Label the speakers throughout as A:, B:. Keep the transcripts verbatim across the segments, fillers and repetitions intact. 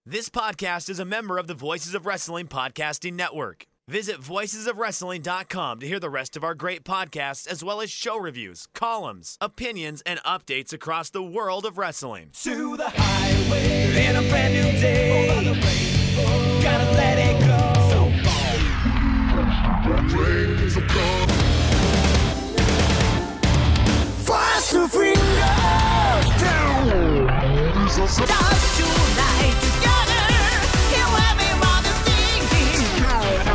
A: This podcast is a member of the Voices of Wrestling Podcasting Network. Visit voices of wrestling dot com to hear the rest of our great podcasts, as well as show reviews, columns, opinions, and updates across the world of wrestling.
B: To the highway in a brand new day. Over the rainbow, gotta let it go. So bold. So cold. Faster fingers down. Dance tonight together. Here everyone is singing.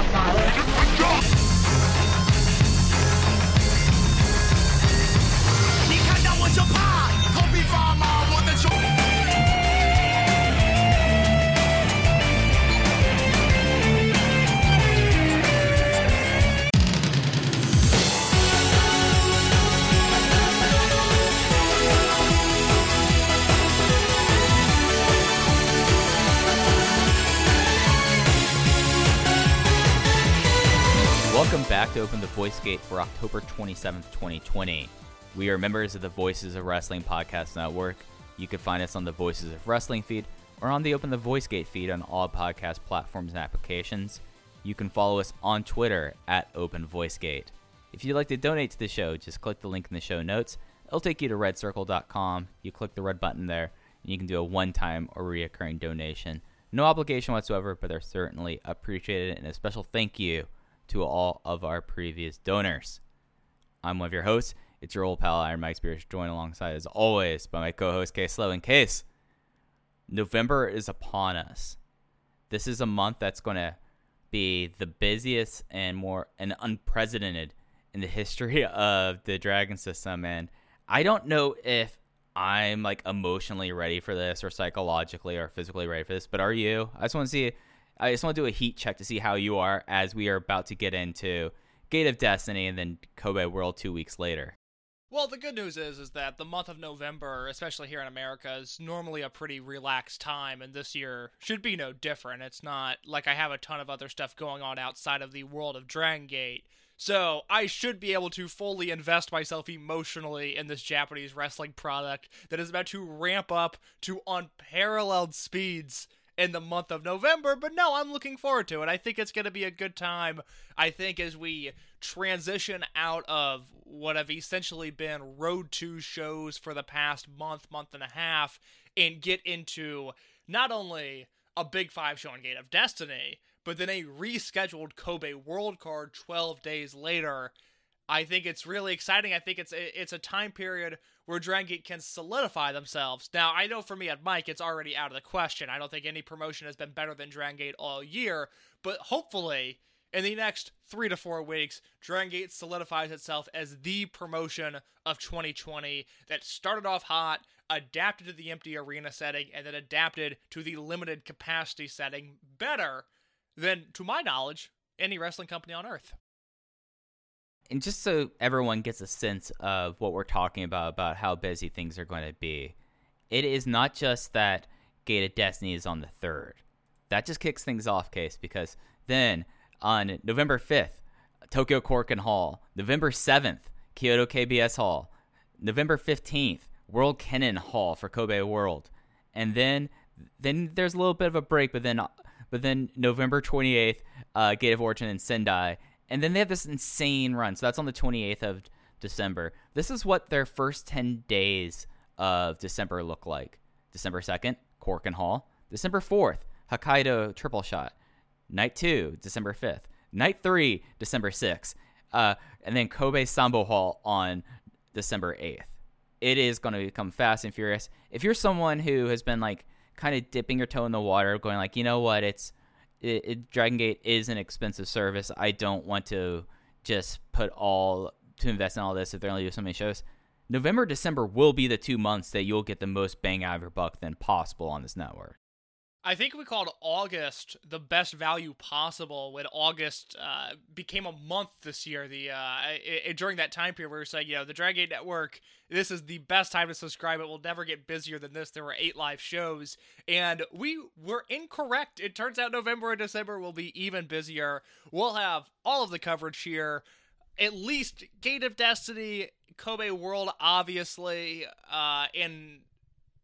B: 你看到我就怕，头皮发麻，我的手。
C: Welcome back to Open the Voice Gate for October twenty-seventh, twenty twenty. We are members of the Voices of Wrestling Podcast Network. You can find us on the Voices of Wrestling feed or on the Open the Voice Gate feed on all podcast platforms and applications. You can follow us on Twitter at Open Voice Gate. If you'd like to donate to the show, just click the link in the show notes. It'll take you to red circle dot com. You click the red button there, and you can do a one-time or reoccurring donation. No obligation whatsoever, but they're certainly appreciated, and a special thank you to all of our previous donors. I'm one of your hosts. It's your old pal, Iron Mike Spears, joined alongside, as always, by my co-host, Case Slow. In Case, November is upon us. This is a month that's going to be the busiest and more and unprecedented in the history of the Dragon System, and I don't know if I'm like emotionally ready for this, or psychologically or physically ready for this, but are you? I just want to see I just want to do a heat check to see how you are as we are about to get into Gate of Destiny and then Kobe World two weeks later.
D: Well, the good news is is that the month of November, especially here in America, is normally a pretty relaxed time, and this year should be no different. It's not like I have a ton of other stuff going on outside of the world of Dragon Gate, so I should be able to fully invest myself emotionally in this Japanese wrestling product that is about to ramp up to unparalleled speeds in the month of November. But no, I'm looking forward to it. I think it's going to be a good time. I think as we transition out of what have essentially been Road to shows for the past month, month and a half, and get into not only a Big Five show on Gate of Destiny, but then a rescheduled Kobe World card twelve days later, I think it's really exciting. I think it's it's a time period where Dragon Gate can solidify themselves. Now, I know for me at Mike, it's already out of the question. I don't think any promotion has been better than Dragon Gate all year, but hopefully, in the next three to four weeks, Dragon Gate solidifies itself as the promotion of twenty twenty that started off hot, adapted to the empty arena setting, and then adapted to the limited capacity setting better than, to my knowledge, any wrestling company on Earth.
C: And just so everyone gets a sense of what we're talking about, about how busy things are going to be, it is not just that Gate of Destiny is on the third. That just kicks things off, Case, because then on November fifth, Tokyo Korakuen Hall, November seventh, Kyoto K B S Hall, November fifteenth, World Kennen Hall for Kobe World, and then then there's a little bit of a break, but then but then November twenty-eighth, uh, Gate of Origin in Sendai. And then they have this insane run. So that's on the twenty-eighth of December. This is what their first ten days of December look like. December second, Korakuen Hall. December fourth, Hokkaido Triple Shot. Night two, December fifth. Night three, December sixth. Uh, and then Kobe Sambo Hall on December eighth. It is going to become fast and furious. If you're someone who has been like kind of dipping your toe in the water, going like, you know what, it's It, it, Dragon Gate is an expensive service. I don't want to just put all to invest in all this if they're only doing so many shows. November, December will be the two months that you'll get the most bang out of your buck than possible on this network.
D: I think we called August the best value possible when August uh, became a month this year. The uh, it, it, during that time period, we were saying, you know, the Dragon Gate Network, this is the best time to subscribe. It will never get busier than this. There were eight live shows, and we were incorrect. It turns out November and December will be even busier. We'll have all of the coverage here. At least Gate of Destiny, Kobe World, obviously, uh, and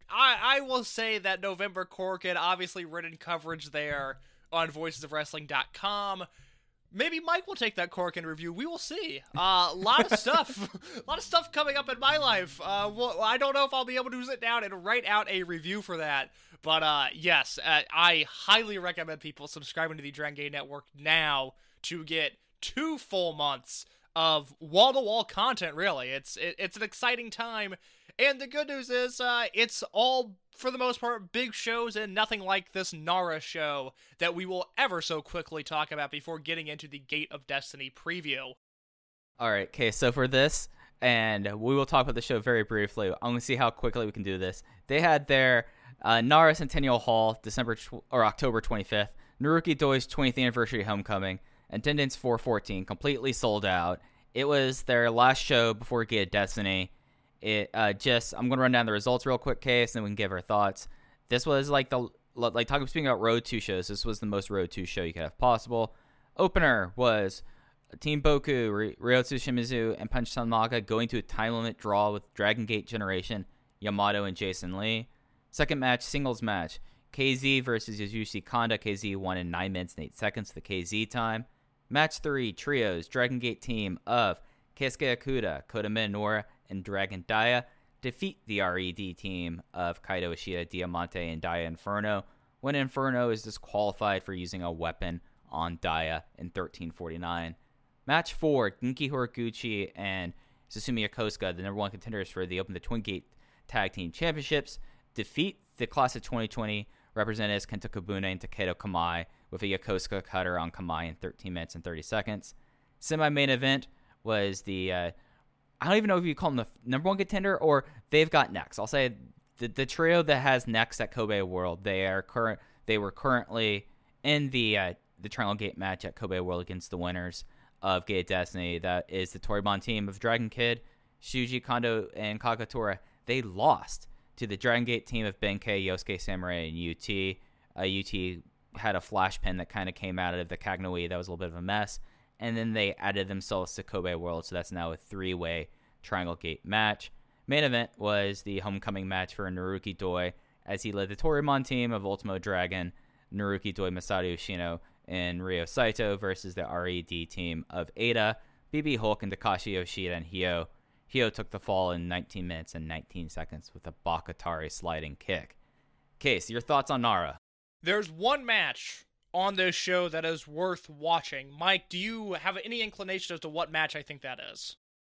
D: I, I will say that November Korakuen, obviously written coverage there on voices of wrestling dot com. Maybe Mike will take that Korakuen review. We will see. A uh, lot of stuff. A lot of stuff coming up in my life. Uh, well, I don't know if I'll be able to sit down and write out a review for that. But uh, yes, uh, I highly recommend people subscribing to the Dragon Gate Network now to get two full months of wall-to-wall content, really. It's it, it's an exciting time. And the good news is, uh, it's all, for the most part, big shows and nothing like this Nara show that we will ever so quickly talk about before getting into the Gate of Destiny preview.
C: All right, okay, so for this, and we will talk about the show very briefly. I'm going to see how quickly we can do this. They had their uh, Nara Centennial Hall, December tw- or October twenty-fifth, Naruki Doi's twentieth anniversary homecoming, attendance four fourteen, completely sold out. It was their last show before Gate of Destiny. It uh, just I'm gonna run down the results real quick, case, and then we can give our thoughts. This was like the like talking speaking about Road two shows. This was the most Road two show you could have possible. Opener was Team Boku, Ryotsu Shimizu, and Punch Sanmaga going to a time limit draw with Dragon Gate Generation, Yamato and Jason Lee. Second match, singles match, K Z versus Yasushi Kanda. K Z won in nine minutes and eight seconds, the K Z time. Match three, trios, Dragon Gate team of Keisuke Okuda, Kota Minoura, and Dragon Dia defeat the R E D team of Kaito Ishida, Diamante, and Dia Inferno, when Inferno is disqualified for using a weapon on Dia in thirteen forty-nine. Match four, Genki Horiguchi and Susumu Yokosuka, the number one contenders for the Open the Twin Gate Tag Team Championships, defeat the Class of twenty twenty representatives Kento Kobune and Takedo Kamai with a Yokosuka cutter on Kamai in thirteen minutes and thirty seconds. Semi-main event was the, uh, I don't even know if you call them the number one contender or they've got next. I'll say the, the trio that has next at Kobe World. They are current. They were currently in the uh, the Triangle Gate match at Kobe World against the winners of Gate of Destiny. That is the Toribon team of Dragon Kid, Shuji Kondo, and Kakatora. They lost to the Dragon Gate team of Benkei, Yosuke Samurai, and U T. Uh, U T had a flash pin that kind of came out of the Kagnoi. That was a little bit of a mess. And then they added themselves to Kobe World, so that's now a three-way Triangle Gate match. Main event was the homecoming match for Naruki Doi, as he led the Torimon team of Ultimo Dragon, Naruki Doi, Masaru Yoshino, and Ryo Saito versus the R E D team of Ada, B B Hulk, and Takashi Yoshida and Hyo. Hyo took the fall in nineteen minutes and nineteen seconds with a Bakatari sliding kick. Case, your thoughts on Nara?
D: There's one match on this show that is worth watching. Mike, do you have any inclination as to what match I think that is?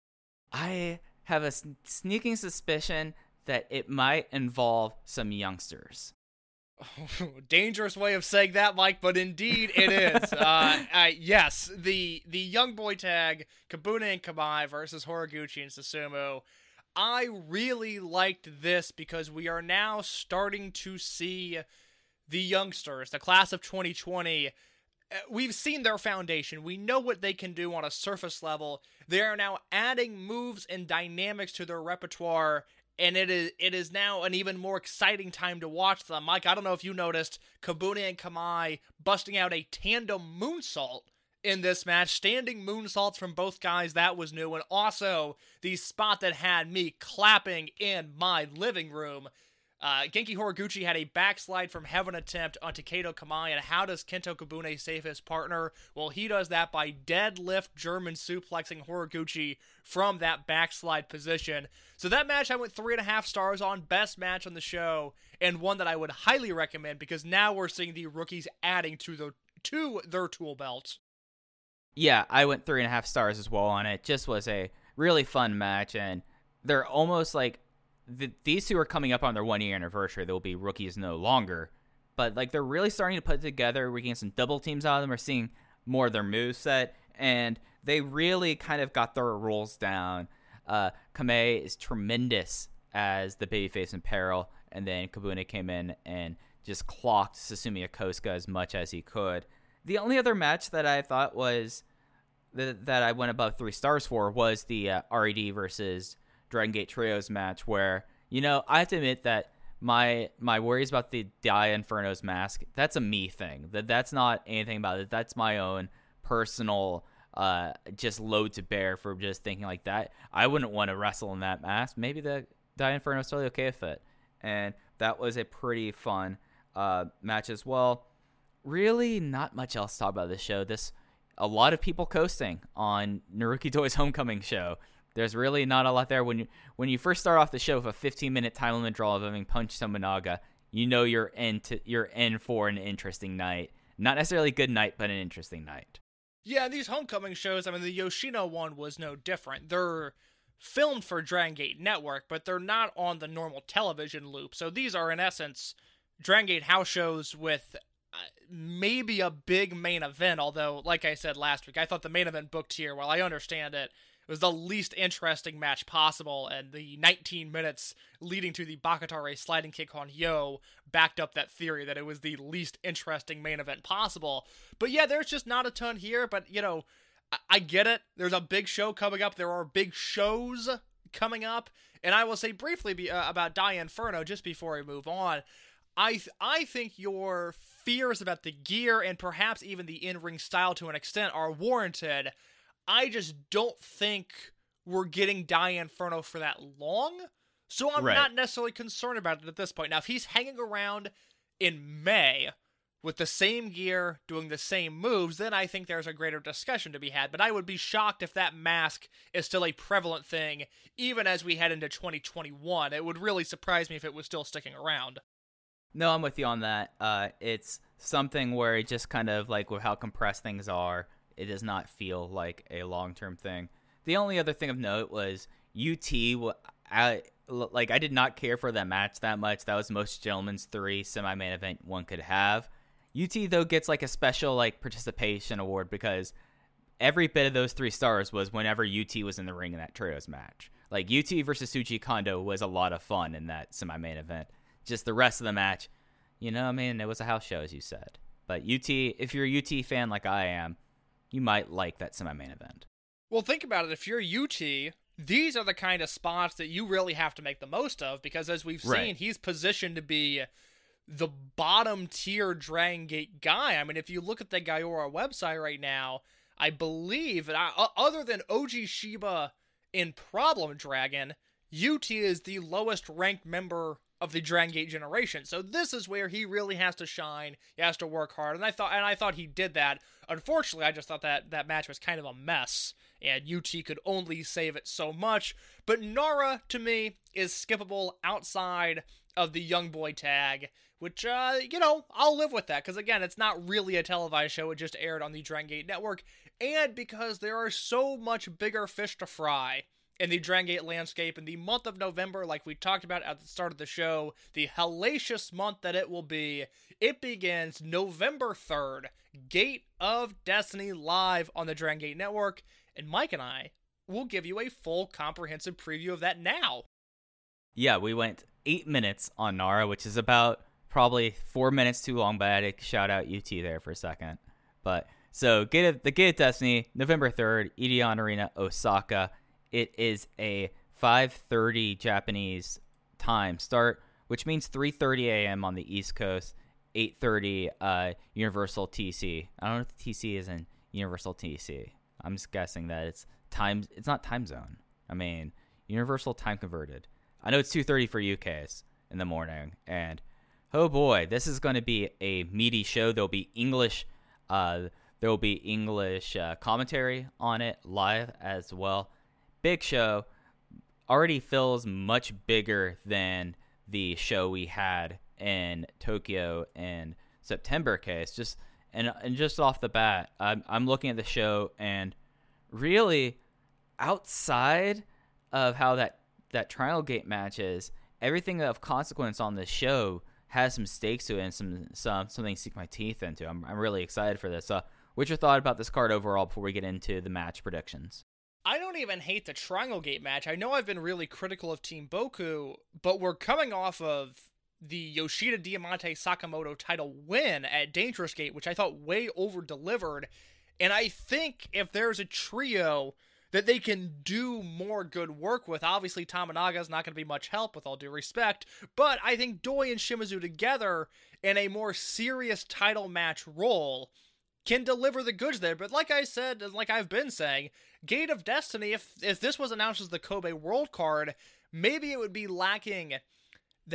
C: I have a sneaking suspicion that it might involve some youngsters.
D: Dangerous way of saying that, Mike, but indeed it is. uh, uh, yes, the the young boy tag, Kobune and Kamai versus Horiguchi and Susumu. I really liked this because we are now starting to see the youngsters, the class of twenty twenty. We've seen their foundation. We know what they can do on a surface level. They are now adding moves and dynamics to their repertoire, and it is it is now an even more exciting time to watch them. Mike, I don't know if you noticed Kobune and Kamai busting out a tandem moonsault in this match. Standing moonsaults from both guys, that was new. And also, the spot that had me clapping in my living room. Uh, Genki Horiguchi had a backslide from heaven attempt on Takedo Kamai, and how does Kento Kobune save his partner? Well, he does that by deadlift German suplexing Horiguchi from that backslide position. So that match I went three and a half stars on, best match on the show, and one that I would highly recommend because now we're seeing the rookies adding to the to their tool belt.
C: Yeah, I went three and a half stars as well on it. Just was a really fun match, and they're almost like The, these two are coming up on their one-year anniversary. They'll be rookies no longer. But, like, they're really starting to put it together. We're getting some double teams out of them. We're seeing more of their moveset. And they really kind of got their rules down. Uh, Kamei is tremendous as the babyface in peril. And then Kobune came in and just clocked Susumu Yokosuka as much as he could. The only other match that I thought was th- that I went above three stars for was the uh, R E D versus Dragon Gate Trios match, where, you know, I have to admit that my my worries about the Dia Inferno's mask, that's a me thing. That That's not anything about it. That's my own personal uh, just load to bear for just thinking like that. I wouldn't want to wrestle in that mask. Maybe the Dia Inferno's totally okay with it. and that was a pretty fun uh, match as well. Really, not much else to talk about this show. This a lot of people coasting on Naruki Doi's homecoming show. There's really not a lot there. When you when you first start off the show with a fifteen minute time limit draw of having punched Tominaga, you know you're in to, you're in for an interesting night. Not necessarily a good night, but an interesting night.
D: Yeah, these homecoming shows, I mean, the Yoshino one was no different. They're filmed for Dragon Gate Network, but they're not on the normal television loop. So these are, in essence, Dragon Gate house shows with uh, maybe a big main event, although, like I said last week, I thought the main event booked here, while I understand it, it was the least interesting match possible, and the nineteen minutes leading to the Bakatare sliding kick on Yo backed up that theory that it was the least interesting main event possible. But yeah, there's just not a ton here, but, you know, I, I get it. There's a big show coming up. There are big shows coming up, and I will say briefly be, uh, about Die Inferno just before we move on. I th- I think your fears about the gear and perhaps even the in-ring style to an extent are warranted. I just don't think we're getting Die Inferno for that long, so I'm
C: right.
D: not necessarily concerned about it at this point. Now, if he's hanging around in May with the same gear, doing the same moves, then I think there's a greater discussion to be had, but I would be shocked if that mask is still a prevalent thing, even as we head into twenty twenty-one. It would really surprise me if it was still sticking around.
C: No, I'm with you on that. Uh, it's something where it just kind of, like, with how compressed things are, it does not feel like a long-term thing. The only other thing of note was U T. I, like, I did not care for that match that much. That was most gentlemen's three semi-main event one could have. U T, though, gets, like, a special, like, participation award because every bit of those three stars was whenever U T was in the ring in that trios match. Like, U T versus Tsuji Kondo was a lot of fun in that semi-main event. Just the rest of the match, you know, I mean, it was a house show, as you said. But U T, if you're a U T fan like I am, you might like that semi-main event.
D: Well, think about it. If you're U T, these are the kind of spots that you really have to make the most of, because as we've seen,
C: right. he's
D: positioned to be the bottom-tier Dragon Gate guy. I mean, if you look at the Gaiora website right now, I believe, that I, other than O G Shiba in Problem Dragon, U T is the lowest-ranked member of the Dragon Gate generation. So this is where he really has to shine. He has to work hard, and I thought, and I thought he did that. Unfortunately, I just thought that that match was kind of a mess, and U T could only save it so much. But Nara, to me, is skippable outside of the Young Boy tag, which, uh, you know, I'll live with that, because again, it's not really a televised show. It just aired on the Dragon Gate Network, and because there are so much bigger fish to fry in the Dragon Gate landscape in the month of November, like we talked about at the start of the show, the hellacious month that it will be. It begins November third, Gate of Destiny live on the Dragon Gate Network, and Mike and I will give you a full comprehensive preview of that now.
C: Yeah, we went eight minutes on Nara, which is about probably four minutes too long, but I had to shout out U T there for a second. But so Gate of, the Gate of Destiny, November third, Edion Arena, Osaka. It is a five thirty Japanese time start, which means three thirty a.m. on the East Coast, eight thirty uh, Universal T C. I don't know if the T C is in Universal T C. I'm just guessing that it's time. It's not time zone. I mean, Universal time converted. I know it's two thirty for U Ks in the morning, and oh boy, this is going to be a meaty show. There'll be English. Uh, there will be English uh, commentary on it live as well. Big show. Already feels much bigger than the show we had in Tokyo in September case. Just and and just off the bat, I'm I'm looking at the show, and really outside of how that that Triangle Gate match is, everything of consequence on this show has some stakes to it and some some something to sink my teeth into. I'm I'm really excited for this. Uh, what's your thought about this card overall before we get into the match predictions?
D: I don't even hate the Triangle Gate match. I know I've been really critical of Team Boku, but we're coming off of the Yoshida Diamante Sakamoto title win at Dangerous Gate, which I thought way over-delivered. And I think if there's a trio that they can do more good work with, obviously Tominaga is not going to be much help, with all due respect, but I think Doi and Shimizu together in a more serious title match role can deliver the goods there. But like I said, like I've been saying, Gate of Destiny, if if this was announced as the Kobe World card, maybe it would be lacking that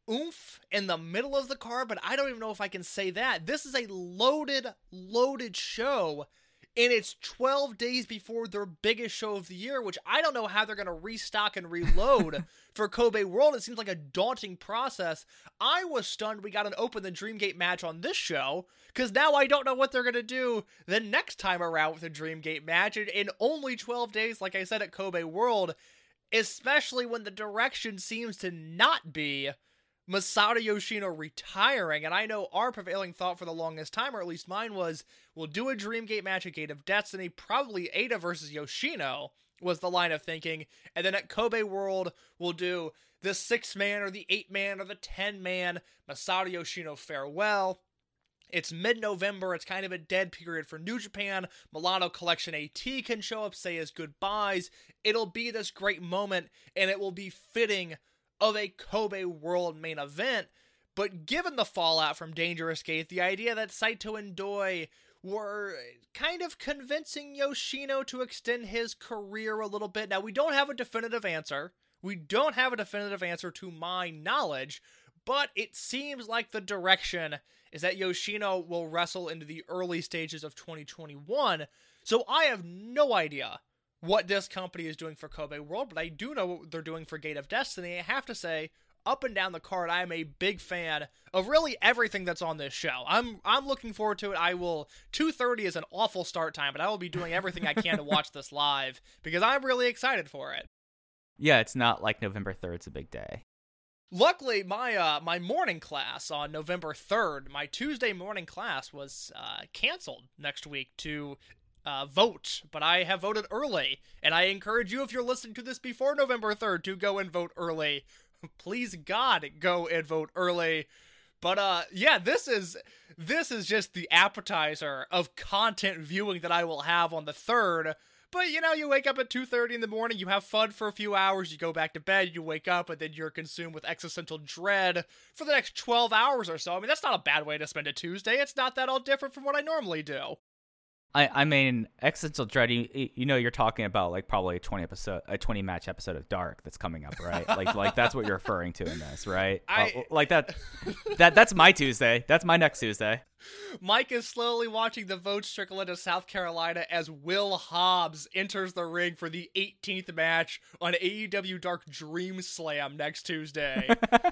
D: oomph in the middle of the card, but I don't even know if I can say that. This is a loaded, loaded show, and it's twelve days before their biggest show of the year, which I don't know how they're going to restock and reload for Kobe World. It seems like a daunting process. I was stunned we got an Open the Dreamgate match on this show, because now I don't know what they're going to do the next time around with a Dreamgate match in, in only twelve days, like I said, at Kobe World, especially when the direction seems to not be Masato Yoshino retiring. And I know our prevailing thought for the longest time, or at least mine, was we'll do a Dreamgate match at Gate of Destiny, probably Eita versus Yoshino was the line of thinking, and then at Kobe World we'll do the six-man or the eight-man or the ten-man Masato Yoshino farewell. It's mid-November, it's kind of a dead period for New Japan. Milano Collection AT can show up, say his goodbyes. It'll be this great moment, and it will be fitting of a Kobe World main event. But given the fallout from Dangerous Gate, the idea that Saito and Doi were kind of convincing Yoshino to extend his career a little bit. Now, we don't have a definitive answer. We don't have a definitive answer to my knowledge, but it seems like the direction is that Yoshino will wrestle into the early stages of twenty twenty-one. So I have no idea what this company is doing for Kobe World, but I do know what they're doing for Gate of Destiny. I have to say, up and down the card, I am a big fan of really everything that's on this show. I'm I'm looking forward to it. I will, two thirty is an awful start time, but I will be doing everything I can to watch this live, because I'm really excited for it.
C: Yeah, it's not like November third's a big day.
D: Luckily, my uh, my morning class on November third, my Tuesday morning class was uh, canceled next week to uh, vote, but I have voted early, and I encourage you, if you're listening to this before November third, to go and vote early. Please God, go and vote early. But uh, yeah, this is this is just the appetizer of content viewing that I will have on the third. But, you know, you wake up at two thirty in the morning, you have fun for a few hours, you go back to bed, you wake up, and then you're consumed with existential dread for the next twelve hours or so. I mean, that's not a bad way to spend a Tuesday. It's not that all different from what I normally do.
C: I, I mean, existential dread, you, you know, you're talking about, like, probably a twenty episode, a twenty match episode of Dark that's coming up, right? Like, like that's what you're referring to in this, right?
D: I,
C: uh, like that, that, that's my Tuesday. That's my next Tuesday.
D: Mike is slowly watching the votes trickle into South Carolina as Will Hobbs enters the ring for the eighteenth match on A E W Dark Dream Slam next Tuesday.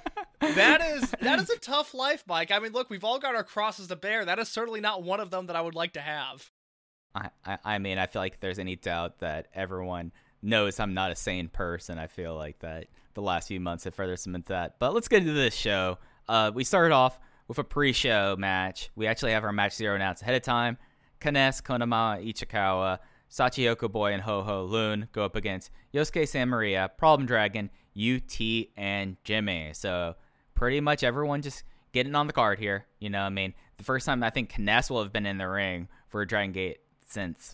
D: That is that is a tough life, Mike. I mean, look, we've all got our crosses to bear. That is certainly not one of them that I would like to have.
C: I, I, I mean, I feel like if there's any doubt that everyone knows I'm not a sane person, I feel like that the last few months have further cemented that. But let's get into this show. Uh, we started off with a pre-show match. We actually have our match zero announced ahead of time. Kness, Konama, Ichikawa, Shachihoko Boy, and Ho Ho Lun go up against Yosuke San Maria, Problem Dragon, U T, and Jimmy. So pretty much everyone just getting on the card here. You know, I mean, the first time I think Kness will have been in the ring for Dragon Gate since,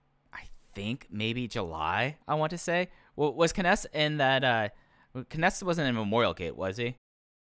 C: I think, maybe July, I want to say. Well, was Kness in that, uh, Kness wasn't in Memorial Gate, was he?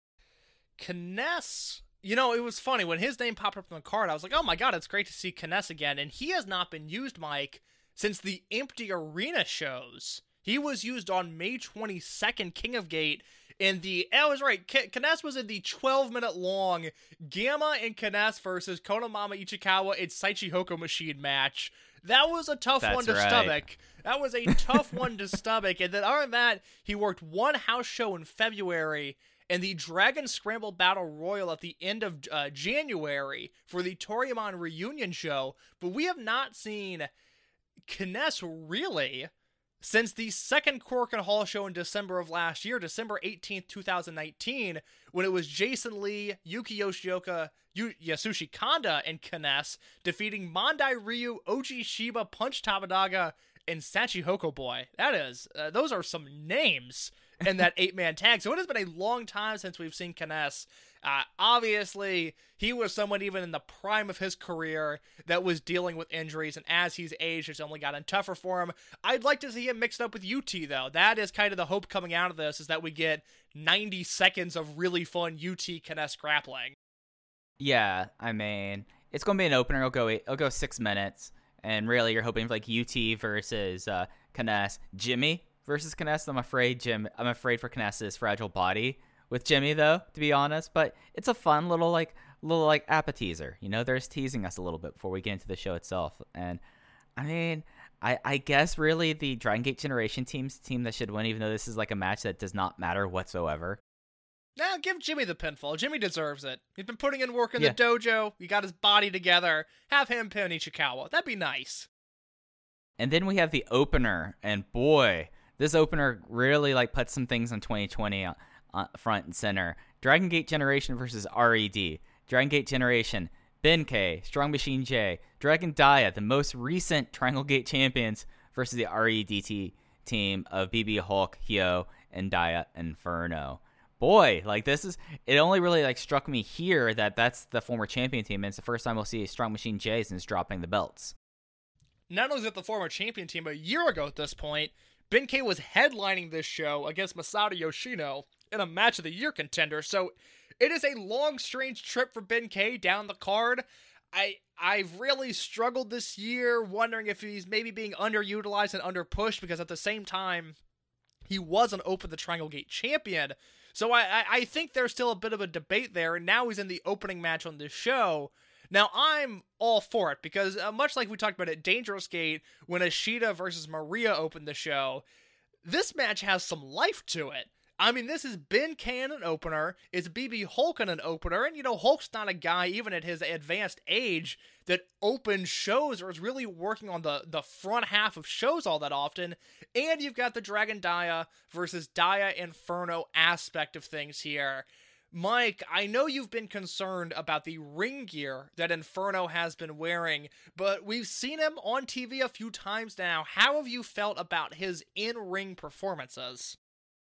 D: Kness... You know, it was funny. When his name popped up on the card, I was like, oh my god, it's great to see Kness again. And he has not been used, Mike, since the Empty Arena shows. He was used on May twenty-second, King of Gate, in the... I was right, K- Kness was in the twelve-minute long Gamma and Kness versus Konamama Ichikawa and Shachihoko Machine match. That was a tough
C: That's
D: one to
C: right.
D: stomach. That was a tough one to stomach. And then other than that, he worked one house show in February and the Dragon Scramble Battle Royal at the end of uh, January for the Toryumon reunion show, but we have not seen Kness really since the second Korakuen Hall show in December of last year, December eighteenth, twenty nineteen, when it was Jason Lee, Yuki Yoshioka, Yu- Yasushi Kanda, and Kness defeating Mondai Ryu, Oji Shiba, Punch Tabadaga, and Shachihoko Boy. That is, uh, those are some names in that eight-man tag. So it has been a long time since we've seen Kness. Uh, obviously, he was someone even in the prime of his career that was dealing with injuries, and as he's aged, it's only gotten tougher for him. I'd like to see him mixed up with U T, though. That is kind of the hope coming out of this, is that we get ninety seconds of really fun U T Kness grappling.
C: Yeah, I mean, it's going to be an opener. It'll go, it'll go six minutes, and really you're hoping for like U T versus uh, Kness. Jimmy versus Kness. I'm afraid Jim. I'm afraid for Kness's fragile body with Jimmy though, to be honest. But it's a fun little like little like appetizer. You know, they're just teasing us a little bit before we get into the show itself. And I mean, I I guess really the Dragon Gate Generation team's the team that should win, even though this is like a match that does not matter whatsoever.
D: Now give Jimmy the pinfall. Jimmy deserves it. He's been putting in work in
C: Yeah.
D: the dojo. He got his body together. Have him pin Ichikawa. That'd be nice.
C: And then we have the opener, and boy, this opener really like puts some things in twenty twenty on, on front and center. Dragon Gate Generation versus R E D. Dragon Gate Generation, Ben-K, Strong Machine J, Dragon Dia, the most recent Triangle Gate champions, versus the R E D T team of B B Hulk, Hyo, and Dia Inferno. Boy, like this is, it only really like struck me here that that's the former champion team, and it's the first time we'll see Strong Machine J since dropping the belts.
D: Not only is it the former champion team, a year ago at this point, Ben-K was headlining this show against Masato Yoshino in a match of the year contender, so it is a long, strange trip for Ben-K down the card. I, I've really struggled this year, wondering if he's maybe being underutilized and underpushed, because at the same time, he was an Open the Triangle Gate champion, so I, I, I think there's still a bit of a debate there, and now he's in the opening match on this show. Now, I'm all for it, because uh, much like we talked about at Dangerous Gate, when Ashita versus Maria opened the show, this match has some life to it. I mean, this is Ben-K in an opener, it's B B Hulk in an opener, and you know, Hulk's not a guy, even at his advanced age, that opens shows or is really working on the, the front half of shows all that often, and you've got the Dragon Dia versus Dia Inferno aspect of things here. Mike, I know you've been concerned about the ring gear that Inferno has been wearing, but we've seen him on T V a few times now. How have you felt about his in-ring performances?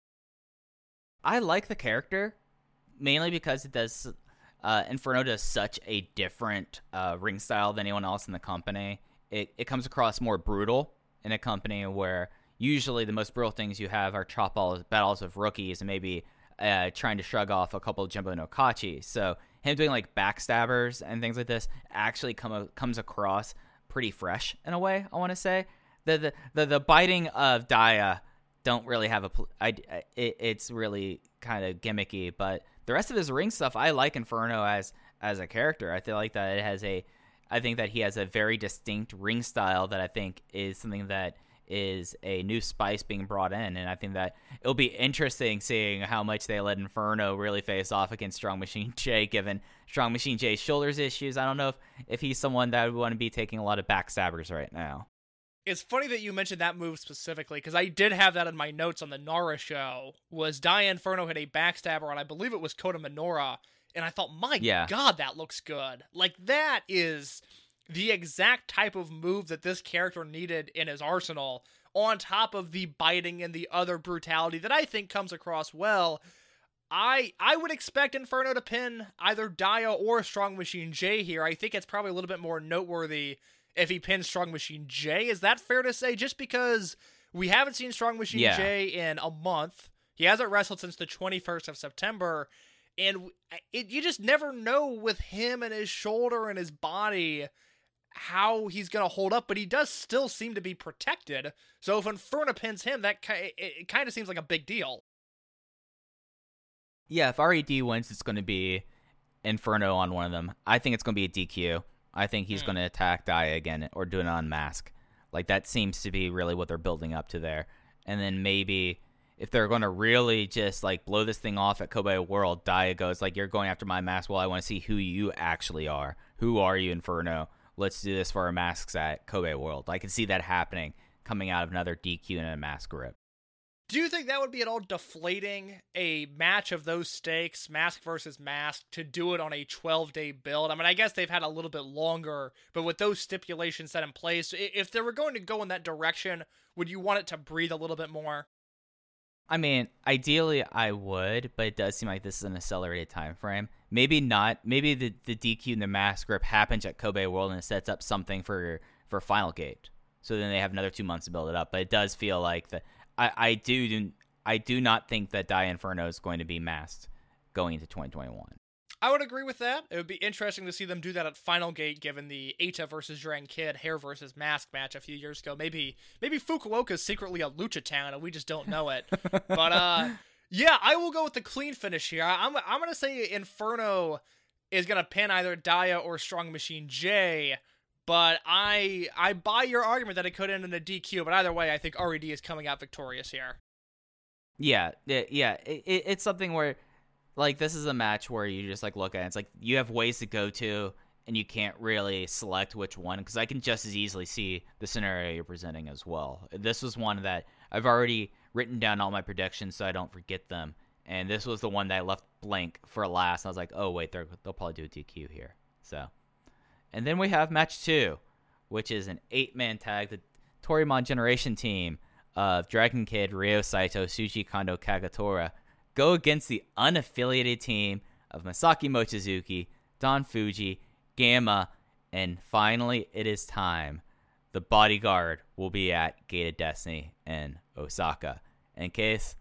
C: I like the character, mainly because it does, uh, Inferno does such a different uh, ring style than anyone else in the company. It it comes across more brutal in a company where usually the most brutal things you have are chop balls, battles of rookies, and maybe uh, trying to shrug off a couple of Jumbo no Kachi. So him doing like backstabbers and things like this actually come comes across pretty fresh in a way, I want to say. The, the, the, the biting of Dia don't really have a, pl- I, I, it, it's really kind of gimmicky, but the rest of his ring stuff, I like Inferno as, as a character. I feel like that it has a, I think that he has a very distinct ring style that I think is something that is a new spice being brought in, and I think that it'll be interesting seeing how much they let Inferno really face off against Strong Machine J, given Strong Machine J's shoulders issues. I don't know if, if he's someone that would want to be taking a lot of backstabbers right now.
D: It's funny that you mentioned that move specifically, because I did have that in my notes on the Nara show, was Dia Inferno hit a backstabber on, I believe it was Kota Minoura, and I thought, my
C: Yeah.
D: god, that looks good. Like, that is the exact type of move that this character needed in his arsenal, on top of the biting and the other brutality that I think comes across well. I I would expect Inferno to pin either Dia or Strong Machine J here. I think it's probably a little bit more noteworthy if he pins Strong Machine J. Is that fair to say? Just because we haven't seen Strong Machine
C: Yeah.
D: J in a month. He hasn't wrestled since the twenty-first of September. And it, you just never know with him and his shoulder and his body how he's going to hold up. But he does still seem to be protected. So if Inferno pins him, that ki- it, it kind of seems like a big deal.
C: Yeah, if R E D wins, it's going to be Inferno on one of them. I think it's going to be a D Q. I think he's
D: Mm.
C: going to attack Dia again or do an unmask. Like, that seems to be really what they're building up to there. And then maybe if they're going to really just, like, blow this thing off at Kobe World, Dia goes, like, you're going after my mask. Well, I want to see who you actually are. Who are you, Inferno? Let's do this for our masks at Kobe World. I can see that happening, coming out of another D Q and a mask rip.
D: Do you think that would be at all deflating, a match of those stakes, mask versus mask, to do it on a twelve-day build? I mean, I guess they've had a little bit longer, but with those stipulations set in place, i- if they were going to go in that direction, would you want it to breathe a little bit more?
C: I mean, ideally I would, but it does seem like this is an accelerated time frame. Maybe not. Maybe the, the D Q and the mask grip happens at Kobe World and it sets up something for for Final Gate. So then they have another two months to build it up. But it does feel like that. I, I do I do not think that Dia Inferno is going to be masked going into twenty twenty-one.
D: I would agree with that. It would be interesting to see them do that at Final Gate, given the Eita versus Dragon Kid hair versus mask match a few years ago. Maybe maybe Fukuoka's secretly a Lucha Town and we just don't know it. But uh, Yeah, I will go with the clean finish here. I'm I'm going to say Inferno is going to pin either Daya or Strong Machine J, but I I buy your argument that it could end in a D Q, but either way, I think R E D is coming out victorious here.
C: Yeah, it, yeah, it, it, it's something where, like, this is a match where you just, like, look at it. It's like you have ways to go to, and you can't really select which one, because I can just as easily see the scenario you're presenting as well. This was one that I've already written down all my predictions so I don't forget them, and this was the one that I left blank for last. I was like, oh, wait, they'll probably do a D Q here. So, and then we have match two, which is an eight-man tag, the Toryumon Generation team of Dragon Kid, Ryo Saito, Shuji Kondo, Kagetora go against the unaffiliated team of Masaki Mochizuki, Don Fuji, Gamma, and finally it is time. The Bodyguard will be at Gate of Destiny in Osaka. In case,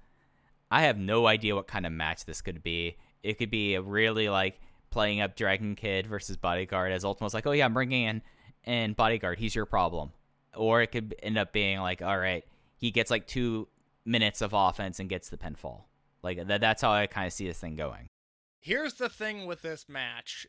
C: I have no idea what kind of match this could be. It could be a really like playing up Dragon Kid versus Bodyguard, as Ultima's like, oh yeah, I'm bringing in and Bodyguard, he's your problem. Or it could end up being like, all right, he gets like two minutes of offense and gets the pinfall. Like that, that's how I kind of see this thing going.
D: Here's the thing with this match.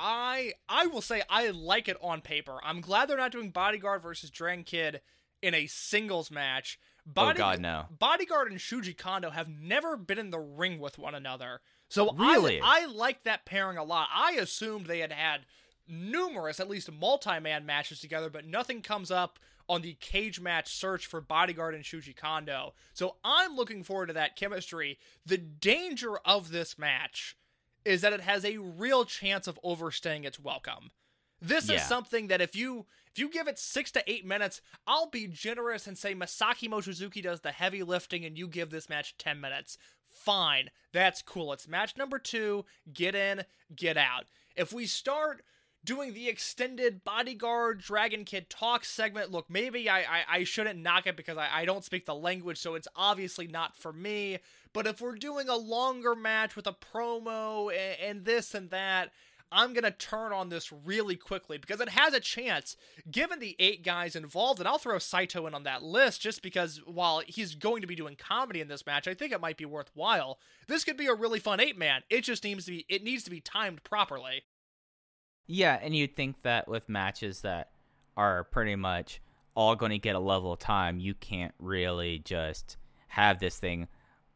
D: I I will say I like it on paper. I'm glad they're not doing Bodyguard versus Dragon Kid in a singles match. Body-
C: oh God, no.
D: Bodyguard and Shuji Kondo have never been in the ring with one another. So
C: really?
D: I, I like that pairing a lot. I assumed they had had numerous, at least multi-man matches together, but nothing comes up on the cage match search for Bodyguard and Shuji Kondo. So I'm looking forward to that chemistry. The danger of this match is that it has a real chance of overstaying its welcome. This
C: yeah.
D: is something that if you if you give it six to eight minutes, I'll be generous and say Masaki Mochizuki does the heavy lifting and you give this match ten minutes. Fine, that's cool. It's match number two, get in, get out. If we start doing the extended Bodyguard Dragon Kid talk segment, look, maybe I, I, I shouldn't knock it because I, I don't speak the language, so it's obviously not for me. But if we're doing a longer match with a promo and, and this and that, I'm going to turn on this really quickly because it has a chance, given the eight guys involved, and I'll throw Saito in on that list just because while he's going to be doing comedy in this match, I think it might be worthwhile. This could be a really fun eight-man. It just needs to be, it needs to be timed properly.
C: Yeah, and you'd think that with matches that are pretty much all going to get a level of time, you can't really just have this thing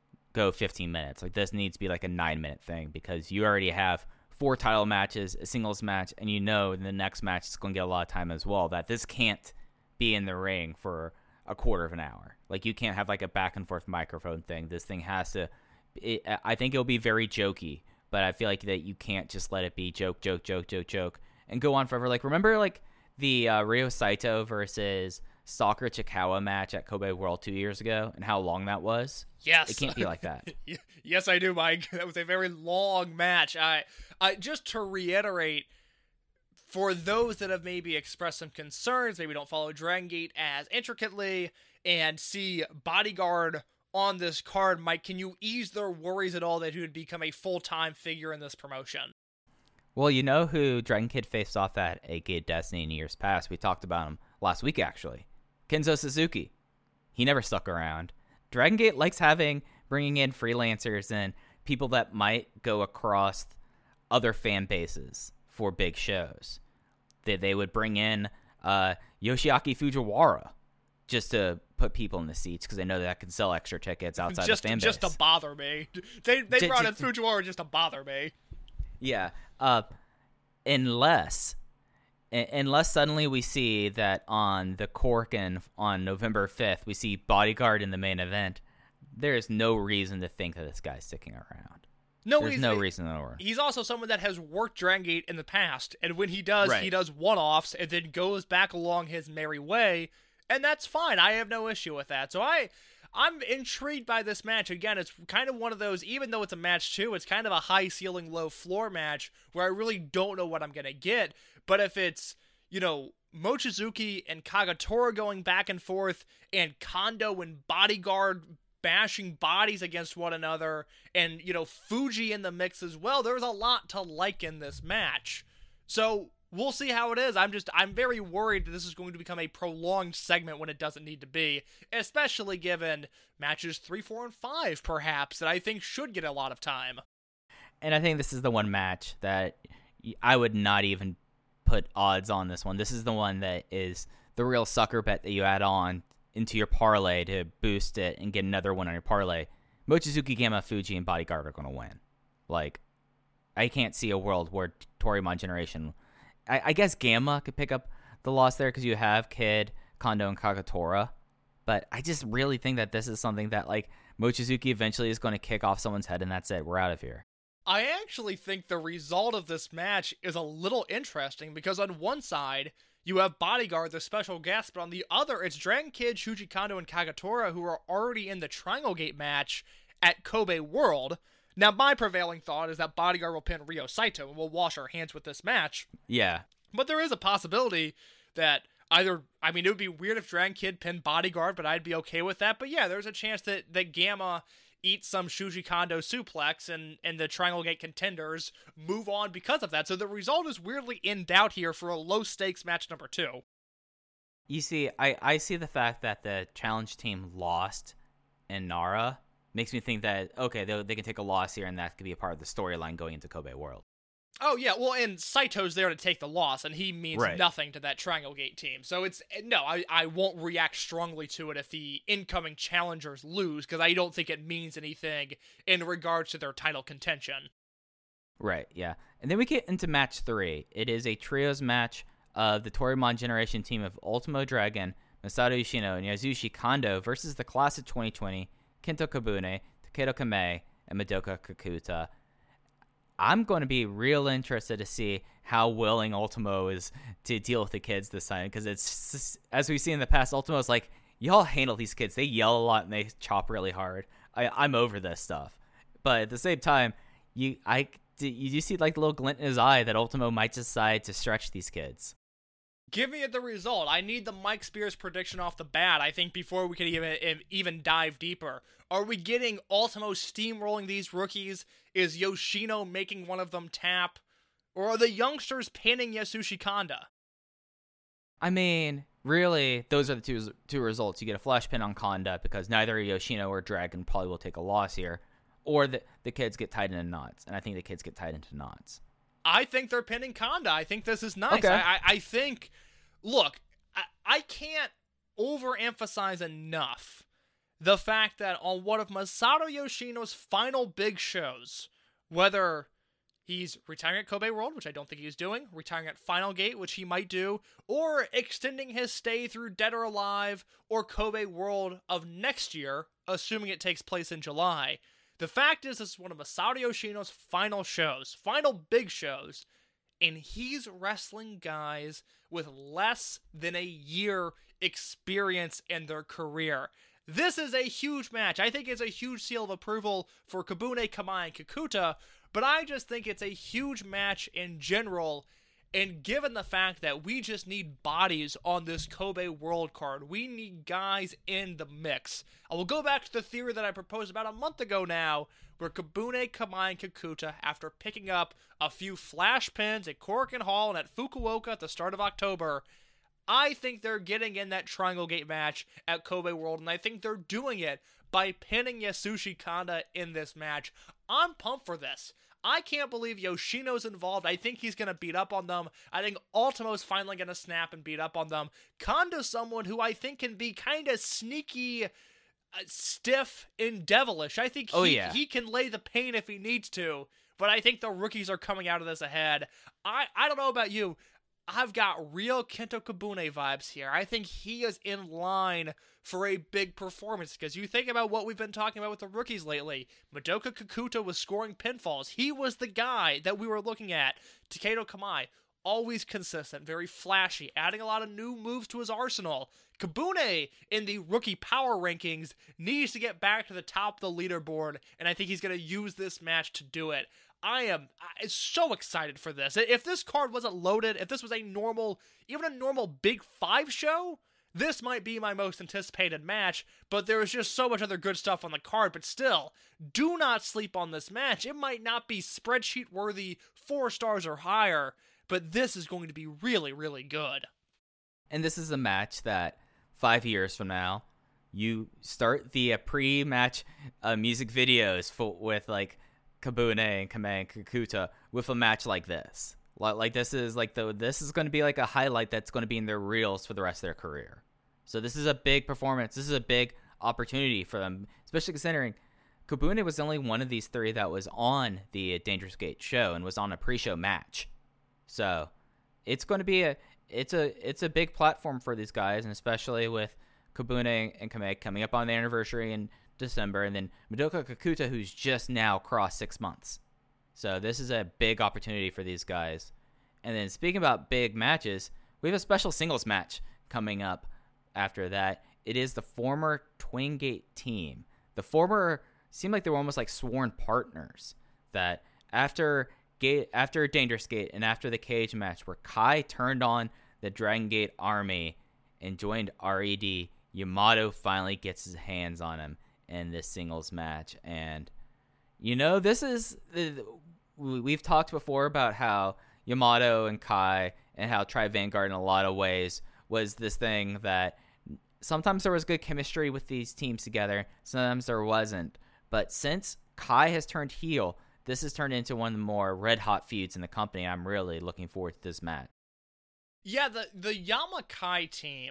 C: go fifteen minutes. Like, this needs to be like a nine-minute thing because you already have four title matches, a singles match, and you know in the next match it's going to get a lot of time as well, that this can't be in the ring for a quarter of an hour. Like, you can't have like a back-and-forth microphone thing. This thing has to... It, I think it'll be very jokey. But I feel like that you can't just let it be joke, joke, joke, joke, joke, and go on forever. Like, remember, like, the uh, Ryo Saito versus Stalker Chikawa match at Kobe World two years ago and how long that was?
D: Yes.
C: It can't be like that.
D: Yes, I do, Mike. That was a very long match. I, I just to reiterate, for those that have maybe expressed some concerns, maybe don't follow Dragon Gate as intricately, and see Bodyguard on this card, Mike, can you ease their worries at all that he would become a full-time figure in this promotion?
C: Well, you know who Dragon Kid faced off at a Gate Destiny in years past? We talked about him last week, actually. Kenzo Suzuki. He never stuck around. Dragon Gate likes having, bringing in freelancers and people that might go across other fan bases for big shows. They, they would bring in uh, Yoshiaki Fujiwara just to put people in the seats because they know that can sell extra tickets outside
D: just,
C: the fan base.
D: Just to bother me. They they
C: just,
D: brought in Fujiwara just to bother me.
C: Yeah. Uh, unless, unless suddenly we see that on the Corkin on November fifth, we see Bodyguard in the main event, there is no reason to think that this guy's sticking around.
D: No,
C: There's
D: he's,
C: no reason in the world.
D: He's also someone that has worked Dragon Gate in the past, and when he does,
C: Right.
D: he does one-offs and then goes back along his merry way. And that's fine. I have no issue with that. So I, I'm intrigued by this match. Again, it's kind of one of those, even though it's a match too, it's kind of a high ceiling, low floor match where I really don't know what I'm going to get. But if it's, you know, Mochizuki and Kagetora going back and forth and Kondo and Bodyguard bashing bodies against one another and, you know, Fuji in the mix as well, there's a lot to like in this match. So we'll see how it is. I'm just, I'm very worried that this is going to become a prolonged segment when it doesn't need to be, especially given matches three, four, and five, perhaps, that I think should get a lot of time.
C: And I think this is the one match that I would not even put odds on this one. This is the one that is the real sucker bet that you add on into your parlay to boost it and get another one on your parlay. Mochizuki, Gamma, Fuji, and Bodyguard are going to win. Like, I can't see a world where Toryumon Generation... I, I guess Gamma could pick up the loss there because you have Kid, Kondo, and Kagetora. But I just really think that this is something that, like, Mochizuki eventually is going to kick off someone's head, and that's it. We're out of here.
D: I actually think the result of this match is a little interesting because on one side, you have Bodyguard, the special guest, but on the other, it's Dragon Kid, Shuji Kondo, and Kagetora who are already in the Triangle Gate match at Kobe World. Now, my prevailing thought is that Bodyguard will pin Ryo Saito and we'll wash our hands with this match.
C: Yeah.
D: But there is a possibility that either, I mean, it would be weird if Dragon Kid pinned Bodyguard, but I'd be okay with that. But yeah, there's a chance that, that Gamma eats some Shuji Kondo suplex and, and the Triangle Gate contenders move on because of that. So the result is weirdly in doubt here for a low-stakes match number two.
C: You see, I, I see the fact that the challenge team lost in Nara makes me think that, okay, they, they can take a loss here and that could be a part of the storyline going into Kobe World.
D: Oh, yeah, well, and Saito's there to take the loss, and he means
C: right.
D: nothing to that Triangle Gate team. So it's, no, I, I won't react strongly to it if the incoming challengers lose, because I don't think it means anything in regards to their title contention.
C: Right, yeah. And then we get into match three. It is a trios match of the Toryumon Generation team of Ultimo Dragon, Masato Yoshino, and Yasushi Kondo versus the class of twenty twenty, Kento Kobune, Takedo Kamei, and Madoka Kakuta. I'm going to be real interested to see how willing Ultimo is to deal with the kids this time, because it's just, as we've seen in the past, Ultimo's like, y'all handle these kids. They yell a lot and they chop really hard. I, I'm over this stuff. But at the same time, you I you do see like the little glint in his eye that Ultimo might decide to stretch these kids.
D: Give me the result. I need the Mike Spears prediction off the bat, I think, before we can even even dive deeper. Are we getting Ultimo steamrolling these rookies? Is Yoshino making one of them tap? Or are the youngsters pinning Yasushi Kondo?
C: I mean, really, those are the two two results. You get a flash pin on Kondo because neither Yoshino or Dragon probably will take a loss here. Or the, the kids get tied into knots. And I think the kids get tied into knots.
D: I think they're pinning Kondo. I think this is nice.
C: Okay.
D: I, I, I think, look, I, I can't overemphasize enough the fact that on one of Masato Yoshino's final big shows, whether he's retiring at Kobe World, which I don't think he's doing, retiring at Final Gate, which he might do, or extending his stay through Dead or Alive or Kobe World of next year, assuming it takes place in July, the fact is this is one of Masato Yoshino's final shows, final big shows, and he's wrestling guys with less than a year experience in their career. This is a huge match. I think it's a huge seal of approval for Kobune, Kamei, and Kakuta, but I just think it's a huge match in general, and given the fact that we just need bodies on this Kobe World card, we need guys in the mix. I will go back to the theory that I proposed about a month ago now, where Kobune, Kamei, and Kakuta, after picking up a few flash pins at Korakuen Hall and at Fukuoka at the start of October, I think they're getting in that Triangle Gate match at Kobe World, and I think they're doing it by pinning Yasushi Kondo in this match. I'm pumped for this. I can't believe Yoshino's involved. I think he's going to beat up on them. I think Ultimo's finally going to snap and beat up on them. Kondo's someone who I think can be kind of sneaky, uh, stiff, and devilish. I think he,
C: oh, yeah.
D: he can lay the pain if he needs to, but I think the rookies are coming out of this ahead. I, I don't know about you. I've got real Kento Kobune vibes here. I think he is in line for a big performance, because you think about what we've been talking about with the rookies lately. Madoka Kakuta was scoring pinfalls. He was the guy that we were looking at. Takedo Kamei, always consistent, very flashy, adding a lot of new moves to his arsenal. Kobune, in the rookie power rankings, needs to get back to the top of the leaderboard, and I think he's going to use this match to do it. I am so excited for this. If this card wasn't loaded, if this was a normal, even a normal Big Five show, this might be my most anticipated match, but there is just so much other good stuff on the card. But still, do not sleep on this match. It might not be spreadsheet worthy, four stars or higher, but this is going to be really, really good.
C: And this is a match that five years from now, you start the uh, pre-match uh, music videos for, with like Kobune and Kamei and Kakuta with a match like this. Like, like this is like the this is going to be like a highlight that's going to be in their reels for the rest of their career. So this is a big performance. This is a big opportunity for them, especially considering Kobune was only one of these three that was on the Dangerous Gate show and was on a pre-show match. So it's going to be a it's a it's a big platform for these guys, and especially with Kobune and Kamei coming up on the anniversary in December, and then Madoka Kakuta, who's just now crossed six months. So this is a big opportunity for these guys. And then speaking about big matches, we have a special singles match coming up after that. It is the former Twin Gate team. The former seemed like they were almost like sworn partners. That after Gate, after Dangerous Gate and after the cage match where Kai turned on the Dragon Gate army and joined R E D, Yamato finally gets his hands on him in this singles match. And you know, this is we've talked before about how Yamato and Kai and how Tri Vanguard in a lot of ways was this thing that sometimes there was good chemistry with these teams together, sometimes there wasn't. But since Kai has turned heel, this has turned into one of the more red-hot feuds in the company. I'm really looking forward to this match.
D: Yeah, the, the Yama-Kai team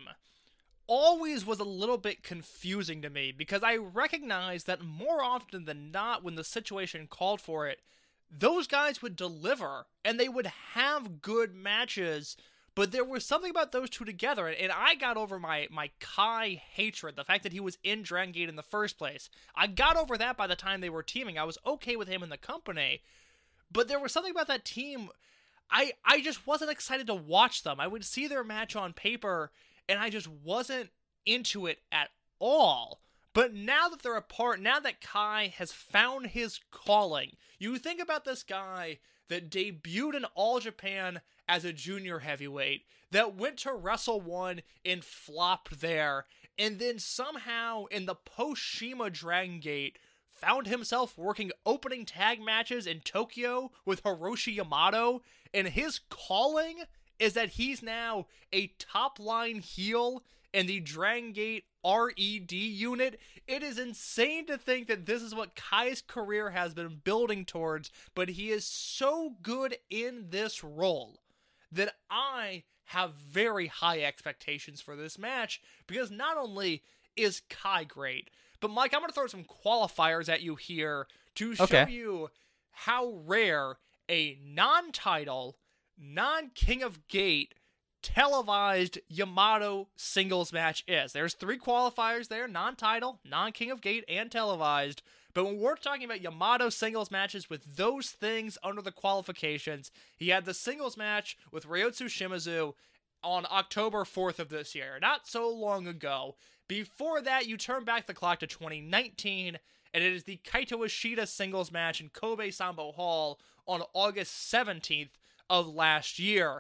D: always was a little bit confusing to me because I recognize that more often than not when the situation called for it, those guys would deliver and they would have good matches, but there was something about those two together, and I got over my, my Kai hatred, the fact that he was in Dragon Gate in the first place. I got over that by the time they were teaming. I was okay with him in the company, but there was something about that team, I, I just wasn't excited to watch them. I would see their match on paper, and I just wasn't into it at all. But now that they're apart, now that Kai has found his calling, you think about this guy that debuted in All Japan as a junior heavyweight, that went to Wrestle One and flopped there, and then somehow in the post-Shima Dragon Gate found himself working opening tag matches in Tokyo with Hiroshi Yamato, and his calling is that he's now a top-line heel in the Dragon Gate R E D unit. It is insane to think that this is what Kai's career has been building towards, but he is so good in this role that I have very high expectations for this match, because not only is Kai great, but Mike, I'm going to throw some qualifiers at you here to show
C: okay.
D: you how rare a non-title, non-King of Gate televised Yamato singles match is. There's three qualifiers there: non-title, non-King of Gate, and televised. But when we're talking about Yamato singles matches with those things under the qualifications, he had the singles match with Ryotsu Shimizu on October fourth of this year, not so long ago. Before that, you turn back the clock to twenty nineteen, and it is the Kaito Ishida singles match in Kobe Sambo Hall on August seventeenth of last year.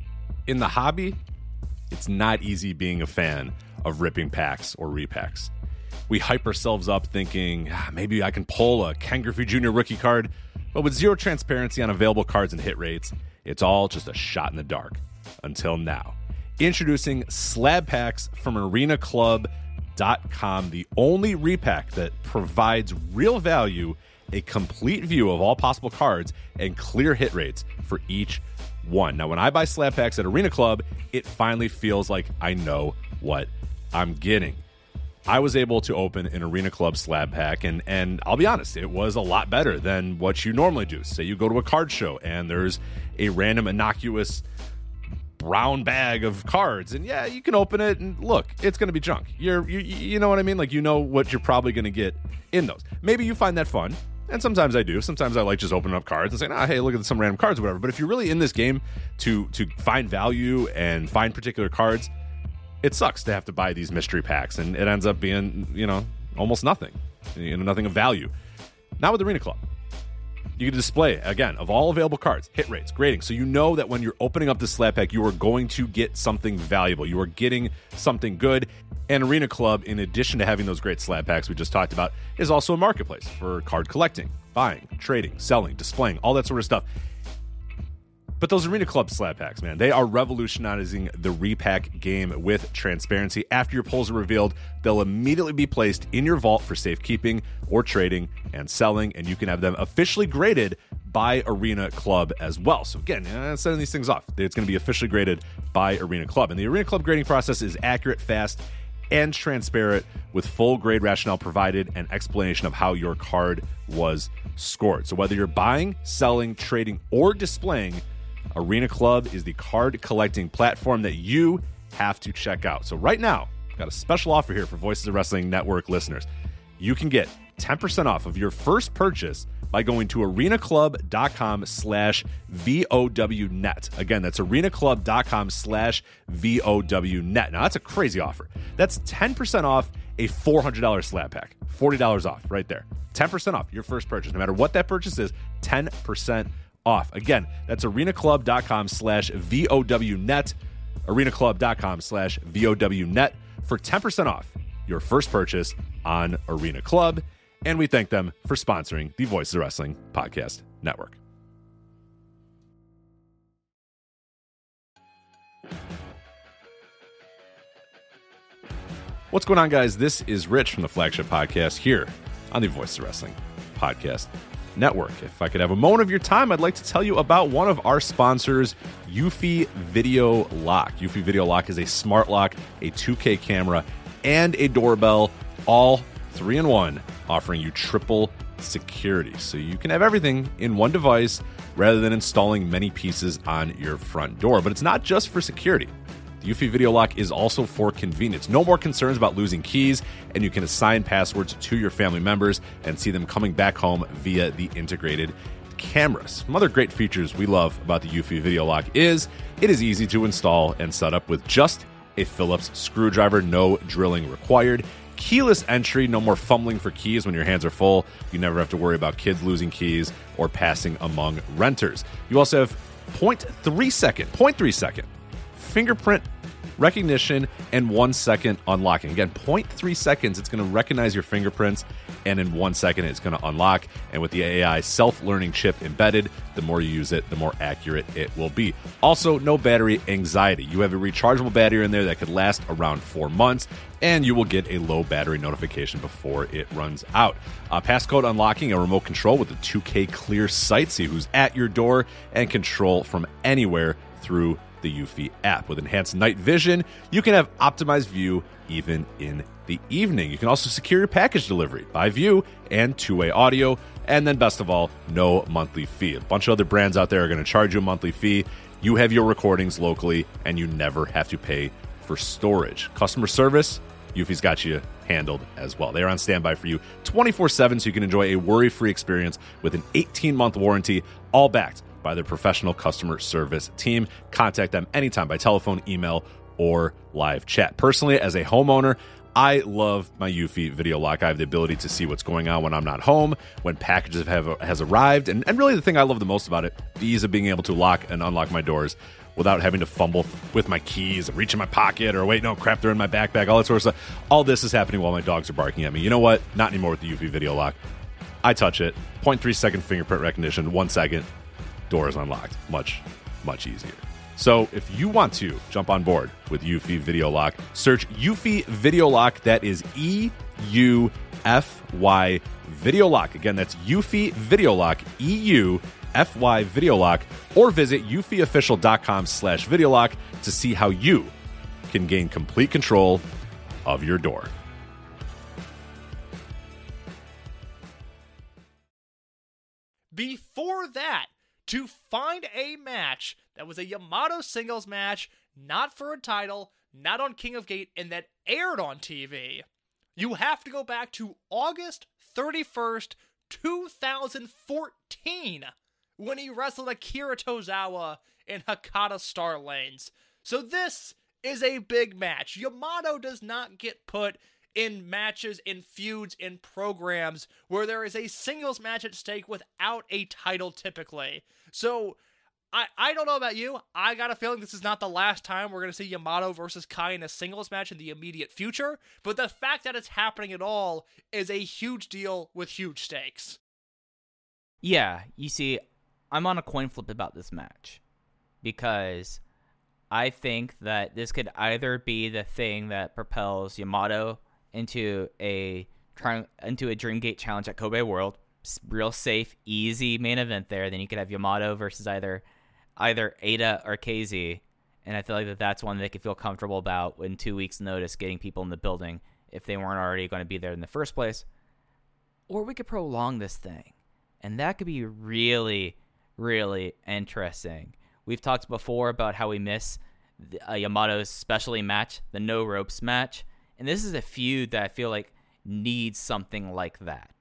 E: In the hobby, it's not easy being a fan of ripping packs or repacks. We hype ourselves up thinking, ah, maybe I can pull a Ken Griffey Junior rookie card, but with zero transparency on available cards and hit rates, it's all just a shot in the dark. Until now. Introducing Slab Packs from Arena Club dot com, the only repack that provides real value, a complete view of all possible cards, and clear hit rates for each one. Now, when I buy Slab Packs at Arena Club, it finally feels like I know what I'm getting. I was able to open an Arena Club slab pack, and, and I'll be honest, it was a lot better than what you normally do. Say you go to a card show, and there's a random innocuous brown bag of cards, and yeah, you can open it, and look, it's going to be junk. You're, you, you know what I mean? Like, you know what you're probably going to get in those. Maybe you find that fun, and sometimes I do. Sometimes I like just opening up cards and saying, ah, hey, look at some random cards or whatever. But if you're really in this game to to find value and find particular cards, it sucks to have to buy these mystery packs, and it ends up being, you know, almost nothing, you know, nothing of value. Not with Arena Club. You can display, again, of all available cards, hit rates, grading, so you know that when you're opening up the slab pack, you are going to get something valuable. You are getting something good. And Arena Club, in addition to having those great slab packs we just talked about, is also a marketplace for card collecting, buying, trading, selling, displaying, all that sort of stuff. But those Arena Club slab packs, man, they are revolutionizing the repack game with transparency. After your pulls are revealed, they'll immediately be placed in your vault for safekeeping or trading and selling, and you can have them officially graded by Arena Club as well. So again, uh, sending these things off, it's going to be officially graded by Arena Club. And the Arena Club grading process is accurate, fast, and transparent, with full grade rationale provided and explanation of how your card was scored. So whether you're buying, selling, trading, or displaying, Arena Club is the card collecting platform that you have to check out. So right now, I've got a special offer here for Voices of Wrestling Network listeners. You can get ten percent off of your first purchase by going to arenaclub.com slash VOW net. Again, that's arenaclub.com slash VOW net. Now, that's a crazy offer. That's ten percent off a four hundred dollars slab pack. forty dollars off right there. ten percent off your first purchase. No matter what that purchase is, ten percent off. Again, that's arenaclub.com slash VOW net. arenaclub.com slash VOW net for ten percent off your first purchase on Arena Club. And we thank them for sponsoring the Voices of Wrestling Podcast Network. What's going on, guys? This is Rich from the Flagship Podcast here on the Voices of Wrestling Podcast Network. If I could have a moment of your time, I'd like to tell you about one of our sponsors, Eufy Video Lock. Eufy Video Lock is a smart lock, a two K camera, and a doorbell, all three in one, offering you triple security. So you can have everything in one device rather than installing many pieces on your front door. But it's not just for security. The Eufy Video Lock is also for convenience. No more concerns about losing keys, and you can assign passwords to your family members and see them coming back home via the integrated cameras. Some other great features we love about the Eufy Video Lock is it is easy to install and set up with just a Phillips screwdriver, no drilling required. Keyless entry, no more fumbling for keys when your hands are full. You never have to worry about kids losing keys or passing among renters. You also have zero point three second, zero point three second fingerprint recognition and one second unlocking. Again, zero point three seconds, it's going to recognize your fingerprints, and in one second, it's going to unlock. And with the A I self-learning chip embedded, the more you use it, the more accurate it will be. Also, no battery anxiety. You have a rechargeable battery in there that could last around four months, and you will get a low battery notification before it runs out. Uh, passcode unlocking, a remote control with a two K clear sight, see who's at your door, and control from anywhere through the Eufy app. With enhanced night vision, you can have optimized view even in the evening. You can also secure your package delivery by view and two-way audio. And then best of all, no monthly fee. A bunch of other brands out there are going to charge you a monthly fee. You have your recordings locally, and you never have to pay for storage. Customer service, Eufy's got you handled as well. They are on standby for you twenty-four seven, so you can enjoy a worry-free experience with an eighteen-month warranty, all backed by their professional customer service team. Contact them anytime by telephone, email, or live chat. Personally, as a homeowner, I love my Eufy Video Lock. I have the ability to see what's going on when I'm not home, when packages have has arrived, and, and really the thing I love the most about it, the ease of being able to lock and unlock my doors without having to fumble with my keys and reach in my pocket, or wait, no, crap, they're in my backpack, all that sort of stuff. All this is happening while my dogs are barking at me. You know what? Not anymore with the Eufy Video Lock. I touch it, zero point three second fingerprint recognition, one second, door is unlocked. Much, much easier. So if you want to jump on board with Eufy Video Lock, search Eufy Video Lock. That is E U F Y Video Lock. Again, that's Eufy Video Lock, E U F Y Video Lock, or visit eufyofficial.com slash video lock to see how you can gain complete control of your door.
D: Before that, to find a match that was a Yamato singles match, not for a title, not on King of Gate, and that aired on T V, you have to go back to August thirty-first, two thousand fourteen, when he wrestled Akira Tozawa in Hakata Star Lanes. So this is a big match. Yamato does not get put in matches, in feuds, in programs where there is a singles match at stake without a title typically. So, I, I don't know about you. I got a feeling this is not the last time we're going to see Yamato versus Kai in a singles match in the immediate future, but the fact that it's happening at all is a huge deal with huge stakes.
C: Yeah, you see, I'm on a coin flip about this match. because I think that this could either be the thing that propels Yamato into a into a Dreamgate challenge at Kobe World, real safe, easy main event there. Then you could have Yamato versus either either Eita or K Z, and I feel like that that's one they could feel comfortable about in two weeks' notice, getting people in the building if they weren't already going to be there in the first place. Or we could prolong this thing, and that could be really, really interesting. We've talked before about how we miss the, uh, Yamato's specialty match, the no ropes match, and this is a feud that I feel like needs something like that.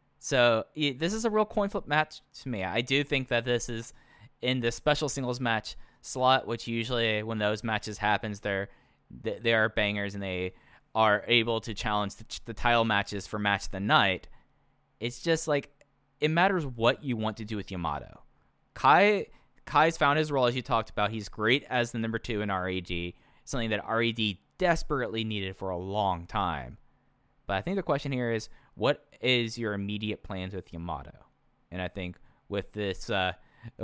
C: So yeah, this is a real coin flip match to me. I do think that this is in the special singles match slot, which usually when those matches happens, they're they are bangers and they are able to challenge the, the title matches for match of the night. It's just like it matters what you want to do with Yamato. Kai Kai's found his role, as you talked about. He's great as the number two in R E D, something that R E D desperately needed for a long time. But I think the question here is, what is your immediate plans with Yamato? And I think with this uh,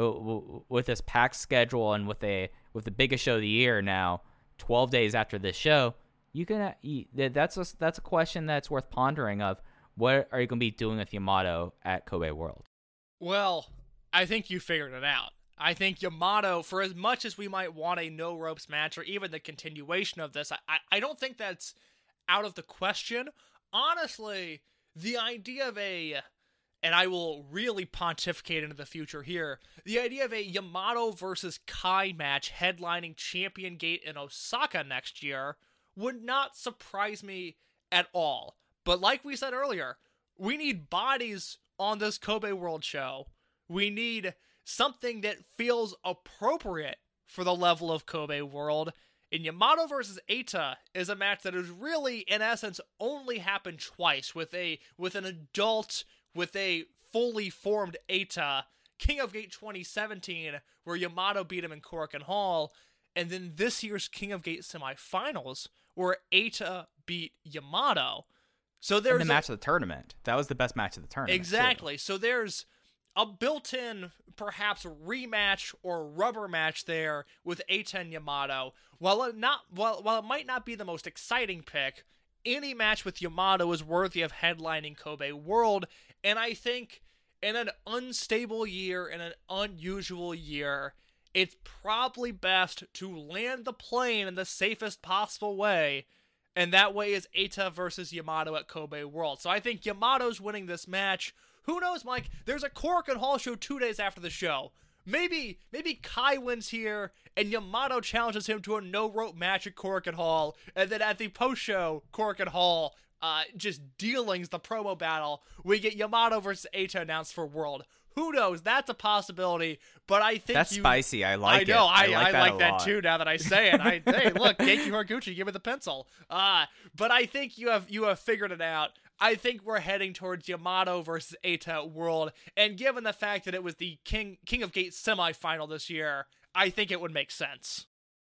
C: with this packed schedule and with a with the biggest show of the year now, twelve days after this show, you can that's a, that's a question that's worth pondering. Of what are you going to be doing with Yamato at Kobe World?
D: Well, I think you figured it out. I think Yamato, for as much as we might want a no ropes match or even the continuation of this, I, I don't think that's out of the question. Honestly, the idea of a, and I will really pontificate into the future here, the idea of a Yamato versus Kai match headlining Champion Gate in Osaka next year would not surprise me at all. But like we said earlier, we need bodies on this Kobe World show. We need something that feels appropriate for the level of Kobe World. And Yamato versus Eita is a match that has really, in essence, only happened twice with a with an adult, with a fully formed Eita. King of Gate twenty seventeen, where Yamato beat him in Korakuen Hall, and then this year's King of Gate semifinals, where Eita beat Yamato. So there's
C: and the match a, of the tournament. That was the best match of the tournament.
D: Exactly.
C: Too.
D: So there's a built-in, perhaps, rematch or rubber match there with Eita and Yamato. While it not, while while it might not be the most exciting pick, any match with Yamato is worthy of headlining Kobe World. And I think in an unstable year, in an unusual year, it's probably best to land the plane in the safest possible way. And that way is Eita versus Yamato at Kobe World. So I think Yamato's winning this match. Who knows, Mike? There's a Korakuen Hall show two days after the show. Maybe maybe Kai wins here, and Yamato challenges him to a no-rope match at Korakuen Hall, and then at the post-show, Korakuen Hall uh, just dealings the promo battle. We get Yamato versus Eita announced for World. Who knows? That's a possibility, but I think
C: that's
D: you,
C: spicy. I like
D: I know,
C: it.
D: I,
C: I like
D: I
C: that,
D: like
C: a
D: that
C: lot.
D: too. Now that I say it, I hey, look, Keiki Horiguchi, give me the pencil. Uh but I think you have you have figured it out. I think we're heading towards Yamato versus Eita at World, and given the fact that it was the King King of Gate semifinal this year, I think it would make sense.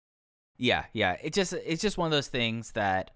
C: Yeah, yeah. It just it's just one of those things that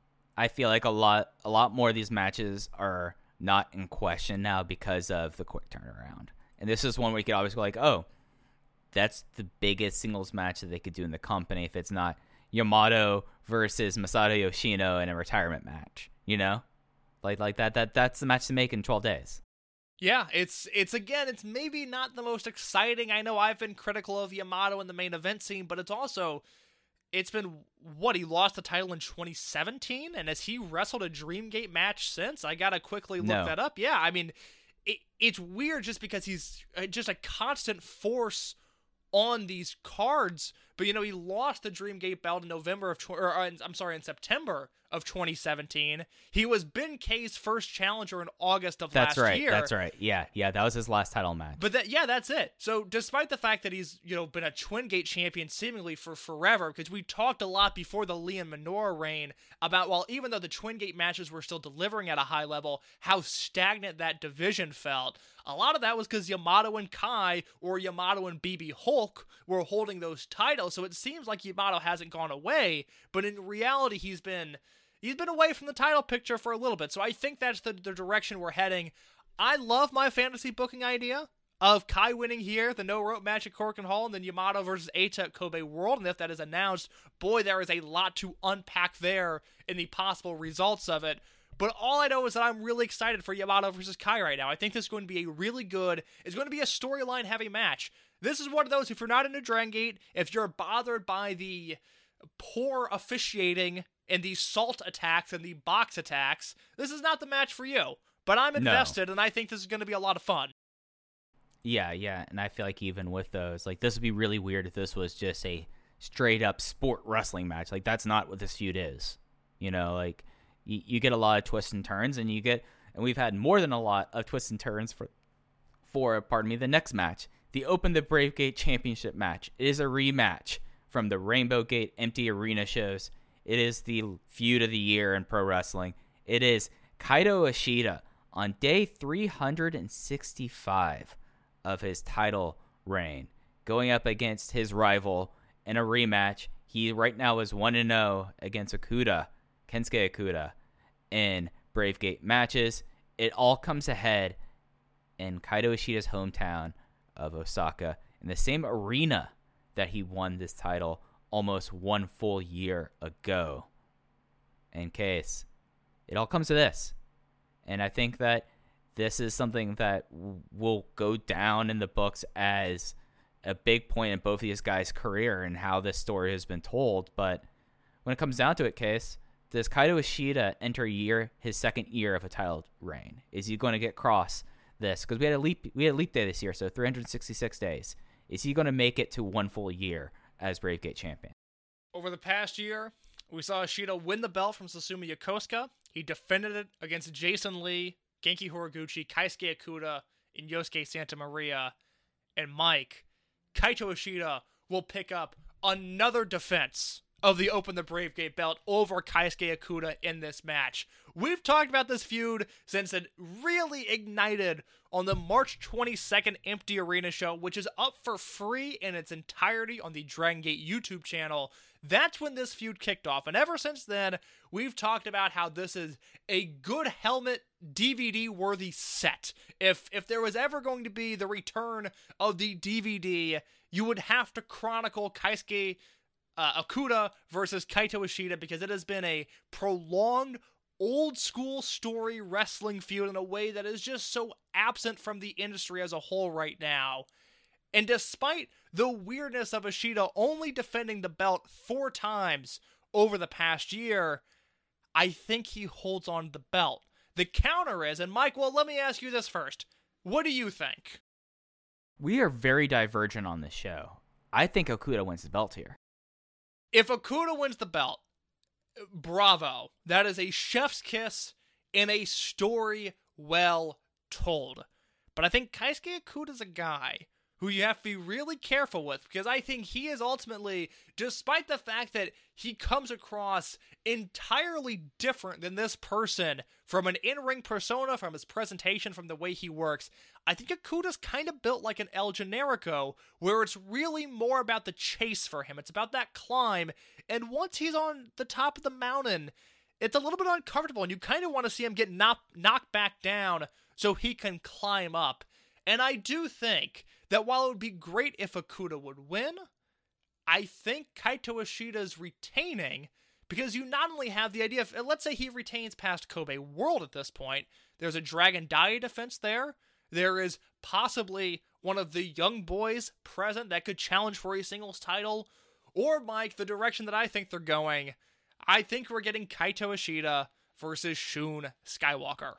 C: I feel like a lot a lot more of these matches are not in question now because of the quick turnaround. And this is one where you could always go like, oh, that's the biggest singles match that they could do in the company if it's not Yamato versus Masato Yoshino in a retirement match, you know? Like like that that that's the match to make in twelve days.
D: Yeah, it's it's again, it's maybe not the most exciting. I know I've been critical of Yamato in the main event scene, but it's also it's been what, he lost the title in twenty seventeen, and has he wrestled a Dreamgate match since? I gotta quickly look
C: No.
D: that up. Yeah, I mean, it, it's weird just because he's just a constant force on these cards. But you know, he lost the Dreamgate belt in November of, tw- or uh, I'm sorry, in September of twenty seventeen. He was Ben K's first challenger in August of
C: That's
D: last
C: right.
D: year.
C: That's right. Yeah, yeah. That was his last title match.
D: But that, yeah, that's it. So despite the fact that he's, you know, been a Twin Gate champion seemingly for forever, because we talked a lot before the Liam Minoru reign about, well, even though the Twin Gate matches were still delivering at a high level, how stagnant that division felt. A lot of that was because Yamato and Kai, or Yamato and B B Hulk, were holding those titles. So it seems like Yamato hasn't gone away, but in reality, he's been he's been away from the title picture for a little bit. So I think that's the, the direction we're heading. I love my fantasy booking idea. of Kai winning here, the no-rope match at Korakuen Hall, and then Yamato versus Eita at Kobe World. And if that is announced, boy, there is a lot to unpack there in the possible results of it. But all I know is that I'm really excited for Yamato versus Kai right now. I think this is going to be a really good, it's going to be a storyline-heavy match. This is one of those, if you're not into Dragon Gate, if you're bothered by the poor officiating and the salt attacks and the box attacks, this is not the match for you. But I'm invested, no. and I think this is going to be a lot of fun.
C: Yeah, yeah, and I feel like even with those, like, this would be really weird if this was just a straight-up sport wrestling match. Like, that's not what this feud is. You know, like, you, you get a lot of twists and turns, and you get, and we've had more than a lot of twists and turns for, for, pardon me, the next match, the Open the Brave Gate Championship match. It is a rematch from the Rainbow Gate Empty Arena shows. It is the feud of the year in pro wrestling. It is Kaito Ishida on day three hundred sixty-five of his title reign, going up against his rival in a rematch. He right now is one and oh against Okuda, Kensuke Okuda, in Brave Gate matches. It all comes ahead in Kaito Ishida's hometown of Osaka, in the same arena that he won this title almost one full year ago. In case, it all comes to this. And I think that this is something that w- will go down in the books as a big point in both of these guys' career and how this story has been told. But when it comes down to it, Case, does Kaito Ishida enter a year, his second year of a title reign? Is he going to get cross this? Because we had a leap, we had a leap day this year, so three hundred sixty-six days. Is he going to make it to one full year as Brave Gate champion?
D: Over the past year, we saw Ishida win the belt from Susumu Yokosuka. He defended it against Jason Lee, Genki Horiguchi, Keisuke Okuda, and Yosuke Santa Maria. And Mike, Kaito Ishida will pick up another defense of the Open the Brave Gate belt over Keisuke Okuda in this match. We've talked about this feud since it really ignited on the March twenty-second Empty Arena show, which is up for free in its entirety on the Dragon Gate YouTube channel. That's when this feud kicked off, and ever since then, we've talked about how this is a good helmet D V D-worthy set. If if there was ever going to be the return of the D V D, you would have to chronicle Keisuke uh, Okuda versus Kaito Ishida, because it has been a prolonged, old-school story wrestling feud in a way that is just so absent from the industry as a whole right now. And despite the weirdness of Ishida only defending the belt four times over the past year, I think he holds on to the belt. The counter is, and Mike, well, let me ask you this first. What do you think?
C: We are very divergent on this show. I think Okuda wins the belt here.
D: If Okuda wins the belt, bravo. That is a chef's kiss in a story well told. But I think Keisuke Okuda's a guy who you have to be really careful with, because I think he is ultimately, despite the fact that he comes across entirely different than this person from an in-ring persona, from his presentation, from the way he works, I think Okuda's kind of built like an El Generico, where it's really more about the chase for him. It's about that climb, and once he's on the top of the mountain, it's a little bit uncomfortable, and you kind of want to see him get knock- knocked back down so he can climb up. And I do think that while it would be great if Okuda would win, I think Kaito Ishida's retaining, because you not only have the idea of, let's say he retains past Kobe World at this point, there's a Dragon Dia defense there, there is possibly one of the young boys present that could challenge for a singles title, or Mike, the direction that I think they're going, I think we're getting Kaito Ishida versus Shun Skywalker.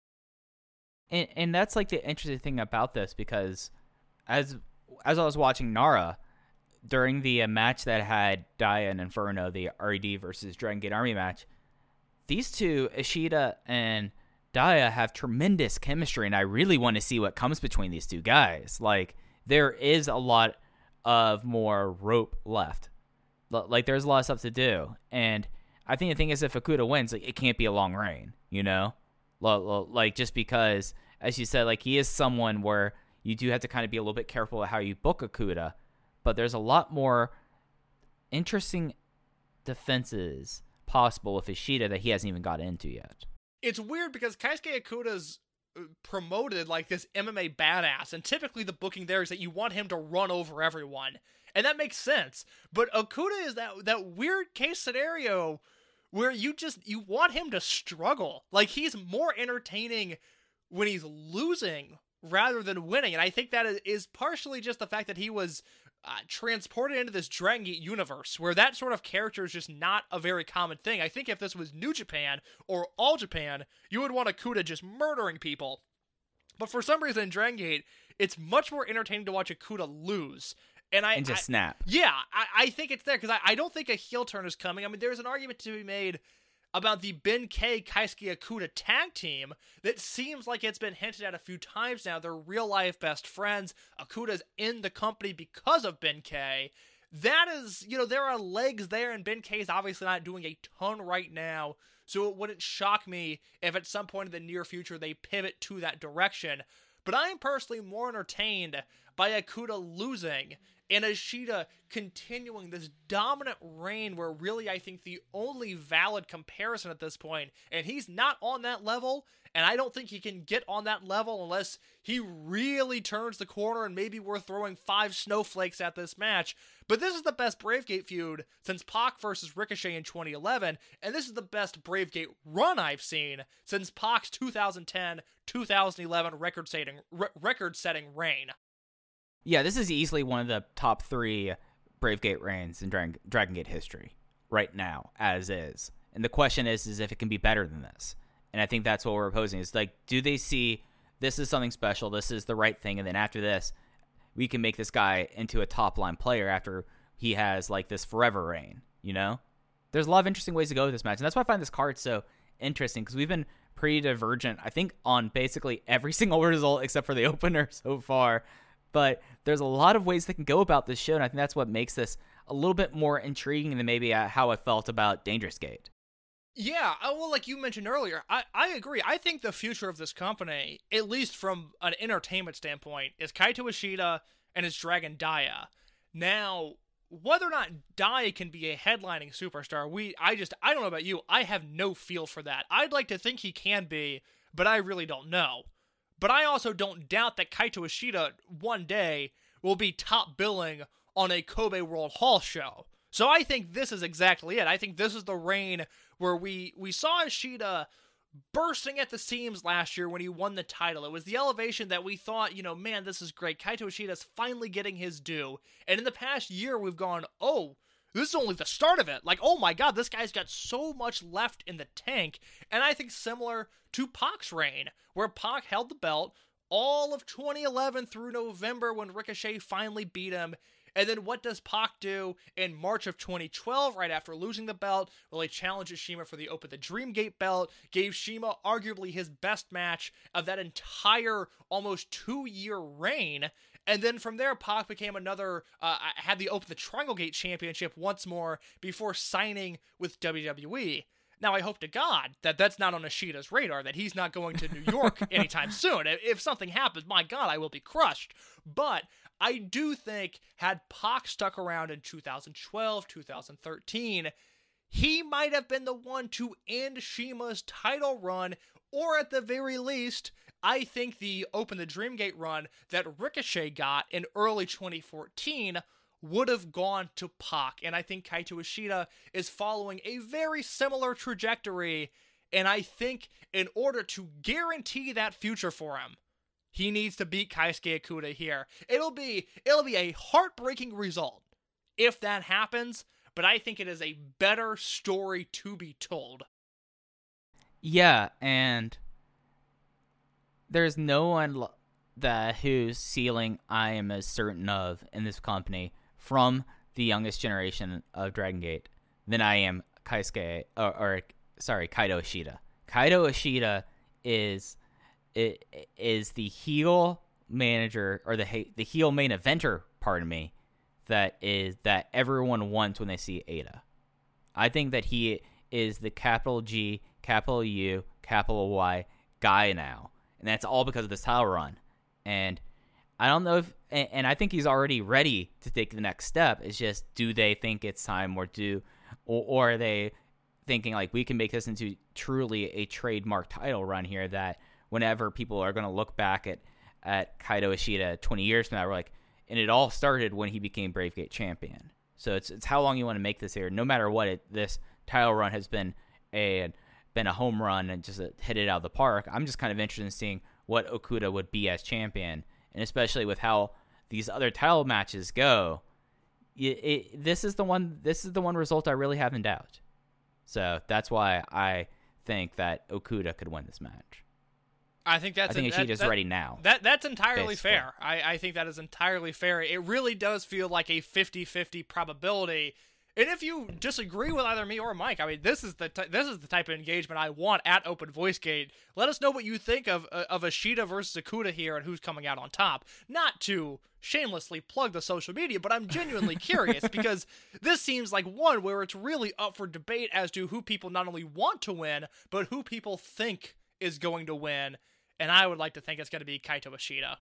C: And and that's like the interesting thing about this, because as as I was watching Nara during the uh, match that had Dia and Inferno, the R E D versus Dragon Gate Army match, these two, Ishida and Dia, have tremendous chemistry, and I really want to see what comes between these two guys. Like, there is a lot of more rope left. Like, there's a lot of stuff to do, and I think the thing is, if Okuda wins, like, it can't be a long reign, you know? Like, just because, as you said, like, he is someone where you do have to kind of be a little bit careful of how you book Okuda, but there's a lot more interesting defenses possible with Ishida that he hasn't even got into yet.
D: It's weird because Keisuke Okuda's promoted like this M M A badass, and typically the booking there is that you want him to run over everyone, and that makes sense. But Okuda is that that weird case scenario where you just you want him to struggle. Like, he's more entertaining when he's losing rather than winning, and I think that is partially just the fact that he was uh, transported into this Dragon Gate universe where that sort of character is just not a very common thing. I think if this was New Japan or All Japan, you would want Okuda just murdering people. But for some reason in Dragon Gate, it's much more entertaining to watch Okuda lose. And I
C: and just
D: I,
C: snap.
D: Yeah, I, I think it's there because I, I don't think a heel turn is coming. I mean, there's an argument to be made about the Ben K Keisuke Okuda tag team that seems like it's been hinted at a few times now. They're real life best friends. Okuda's in the company because of Ben K. That is, you know, there are legs there, and Ben K is obviously not doing a ton right now. So it wouldn't shock me if at some point in the near future they pivot to that direction. But I am personally more entertained by Okuda losing and Ishida continuing this dominant reign where really I think the only valid comparison at this point, and he's not on that level, and I don't think he can get on that level unless he really turns the corner, and maybe we're throwing five snowflakes at this match. But this is the best Bravegate feud since Pac versus Ricochet in twenty eleven, and this is the best Bravegate run I've seen since Pac's two thousand ten two thousand eleven record-setting re- record-setting reign.
C: Yeah, this is easily one of the top three Bravegate reigns in Dragon, Dragon Gate history right now, as is. And the question is, is if it can be better than this. And I think that's what we're opposing. Is like, do they see this is something special, this is the right thing, and then after this, we can make this guy into a top-line player after he has, like, this forever reign, you know? There's a lot of interesting ways to go with this match, and that's why I find this card so interesting, because we've been pretty divergent, I think, on basically every single result except for the opener so far. But there's a lot of ways they can go about this show, and I think that's what makes this a little bit more intriguing than maybe how I felt about Dangerous Gate.
D: Yeah, well, like you mentioned earlier, I, I agree. I think the future of this company, at least from an entertainment standpoint, is Kaito Ishida and his Dragon Dia. Now, whether or not Dia can be a headlining superstar, we I just, I don't know about you, I have no feel for that. I'd like to think he can be, but I really don't know. But I also don't doubt that Kaito Ishida one day will be top billing on a Kobe World Hall show. So I think this is exactly it. I think this is the reign where we, we saw Ishida bursting at the seams last year when he won the title. It was the elevation that we thought, you know, man, this is great. Kaito Ishida's finally getting his due. And in the past year, we've gone, oh, this is only the start of it. Like, oh my god, this guy's got so much left in the tank. And I think similar to Pac's reign, where Pac held the belt all of twenty eleven through November when Ricochet finally beat him. And then what does Pac do in March of twenty twelve, right after losing the belt? Well, he challenges CIMA for the Open the Dreamgate belt, gave CIMA arguably his best match of that entire almost two-year reign. And then from there, Pac became another, uh, had the Open the Triangle Gate Championship once more before signing with W W E. Now, I hope to God that that's not on Ishida's radar, that he's not going to New York anytime soon. If something happens, my God, I will be crushed. But I do think had Pac stuck around in two thousand twelve, two thousand thirteen, he might have been the one to end CIMA's title run, or at the very least, I think the Open the Dreamgate run that Ricochet got in early twenty fourteen would have gone to Pac. And I think Kaito Ishida is following a very similar trajectory. And I think in order to guarantee that future for him, he needs to beat Keisuke Okuda here. It'll be it'll be a heartbreaking result if that happens, but I think it is a better story to be told.
C: Yeah, and there's no one that whose ceiling I am as certain of in this company from the youngest generation of Dragon Gate than I am Keisuke, or, or sorry, Kaito Ishida. Kaito Ishida is is the heel manager, or the the heel main eventer, pardon me, that is that everyone wants when they see Ada. I think that he is the capital G, capital U, capital Y guy now. And that's all because of this title run. And I don't know if, and, and I think he's already ready to take the next step. It's just, do they think it's time, or do, or, or are they thinking like we can make this into truly a trademark title run here that whenever people are going to look back at, at Kaito Ishida twenty years from now, we're like, and it all started when he became Brave Gate champion. So it's it's how long you want to make this here. No matter what, it, this title run has been a been a home run and just a, hit it out of the park. I'm just kind of interested in seeing what Okuda would be as champion, and especially with how these other title matches go. It, it, this is the one. This is the one result I really have in doubt. So that's why I think that Okuda could win this match.
D: I think that's
C: I think
D: a,
C: Ishida's
D: that, that,
C: ready now.
D: That that's entirely
C: basically.
D: fair. I, I think that is entirely fair. It really does feel like a fifty-fifty probability. And if you disagree with either me or Mike, I mean, this is the t- this is the type of engagement I want at Open Voice Gate. Let us know what you think of uh, of Ishida versus Okuda here and who's coming out on top. Not to shamelessly plug the social media, but I'm genuinely curious because this seems like one where it's really up for debate as to who people not only want to win, but who people think is going to win. And I would like to think it's going to be Kaito Ishida.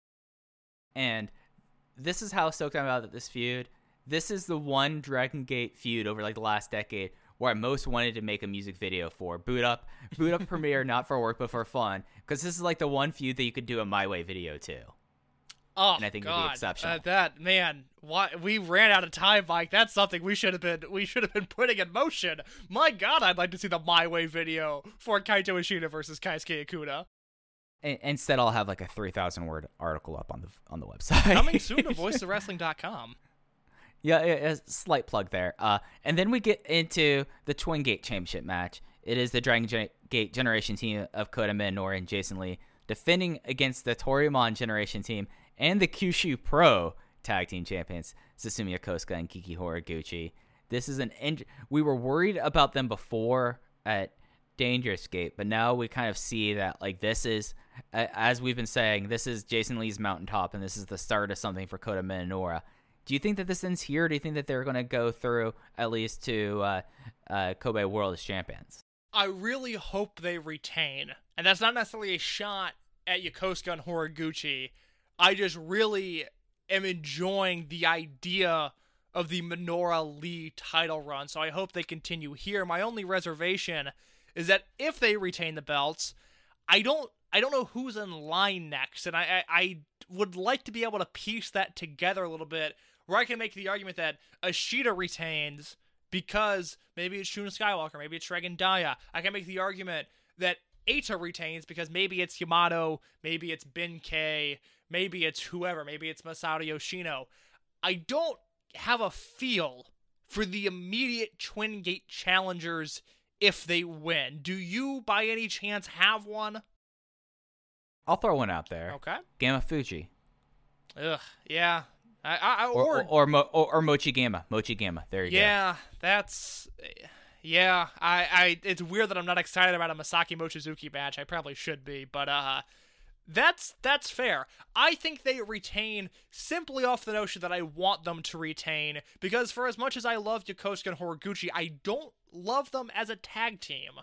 C: And this is how stoked I'm about this feud. This is the one Dragon Gate feud over like the last decade where I most wanted to make a music video for. Boot up, boot up premiere, not for work, but for fun. Because this is like the one feud that you could do a My Way video to.
D: Oh,
C: and I think
D: God.
C: it'd be exceptional.
D: Uh, that, man, why, we ran out of time, Mike. That's something we should have been we should have been putting in motion. My God, I'd like to see the My Way video for Kaito Ishida versus Keisuke Okuda.
C: Instead, I'll have like a three thousand word article up on the on the website.
D: Coming soon to voice of wrestling dot com.
C: Yeah, a slight plug there. Uh, and then we get into the Twin Gate Championship match. It is the Dragon Gen- Gate Generation team of Kota Minoura and Jason Lee defending against the Toryumon Generation team and the Kyushu Pro Tag Team Champions, Susumu Yokosuka and Kiki Horiguchi. This is an in- we were worried about them before at Dangerous Gate, but now we kind of see that like this is, as we've been saying, this is Jason Lee's mountaintop, and this is the start of something for Kota Minoura. Do you think that this ends here, or do you think that they're going to go through at least to uh, uh, Kobe World as champions?
D: I really hope they retain, and that's not necessarily a shot at Yokosuka and Horiguchi. I just really am enjoying the idea of the Minoura Lee title run, so I hope they continue here. My only reservation is that if they retain the belts, I don't I don't know who's in line next, and I, I, I would like to be able to piece that together a little bit, where I can make the argument that Ishida retains because maybe it's Shun Skywalker, maybe it's Dragon Daya. I can make the argument that Eita retains because maybe it's Yamato, maybe it's Ben-K, maybe it's whoever, maybe it's Masato Yoshino. I don't have a feel for the immediate Twin Gate challengers if they win. Do you, by any chance, have one?
C: I'll throw one out there.
D: Okay.
C: Gamma Fuji.
D: Ugh, yeah. I, I,
C: Or
D: or,
C: or, or, Mo, or, or Mochi Gamma. Mochi Gamma. There you
D: yeah, that's... Yeah, I, I. It's weird that I'm not excited about a Masaki Mochizuki match. I probably should be, but uh, that's that's fair. I think they retain simply off the notion that I want them to retain, because for as much as I love Yokosuka and Horiguchi, I don't love them as a tag team.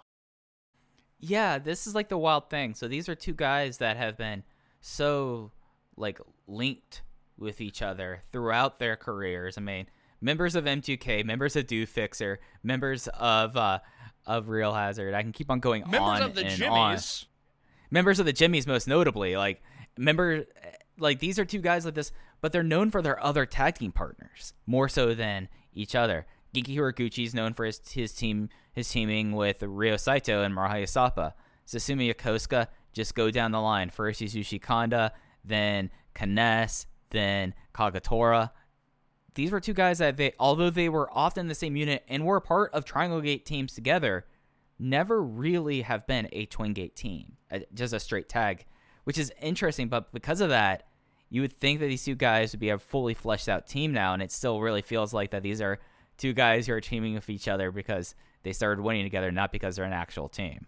C: Yeah, this is like the wild thing. So these are two guys that have been so like linked with each other throughout their careers. I mean, members of M two K, members of Do Fixer, members of uh, of Real Hazard. I can keep on going
D: Members
C: on
D: of the
C: and
D: Jimmies.
C: on. Members of the Jimmies, most notably, like member, like these are two guys like this, but they're known for their other tag team partners more so than each other. Genki Horiguchi is known for his his team his teaming with Ryo Saito and Marahaya Sapa. Susumu Yokosuka, just go down the line. First Yasushi Kanda, then Kness, then Kagatora. These were two guys that they, although they were often in the same unit and were part of Triangle Gate teams together, never really have been a Twin Gate team, just a straight tag, which is interesting. But because of that, you would think that these two guys would be a fully fleshed out team now, and it still really feels like that these are two guys who are teaming with each other because they started winning together, not because they're an actual team.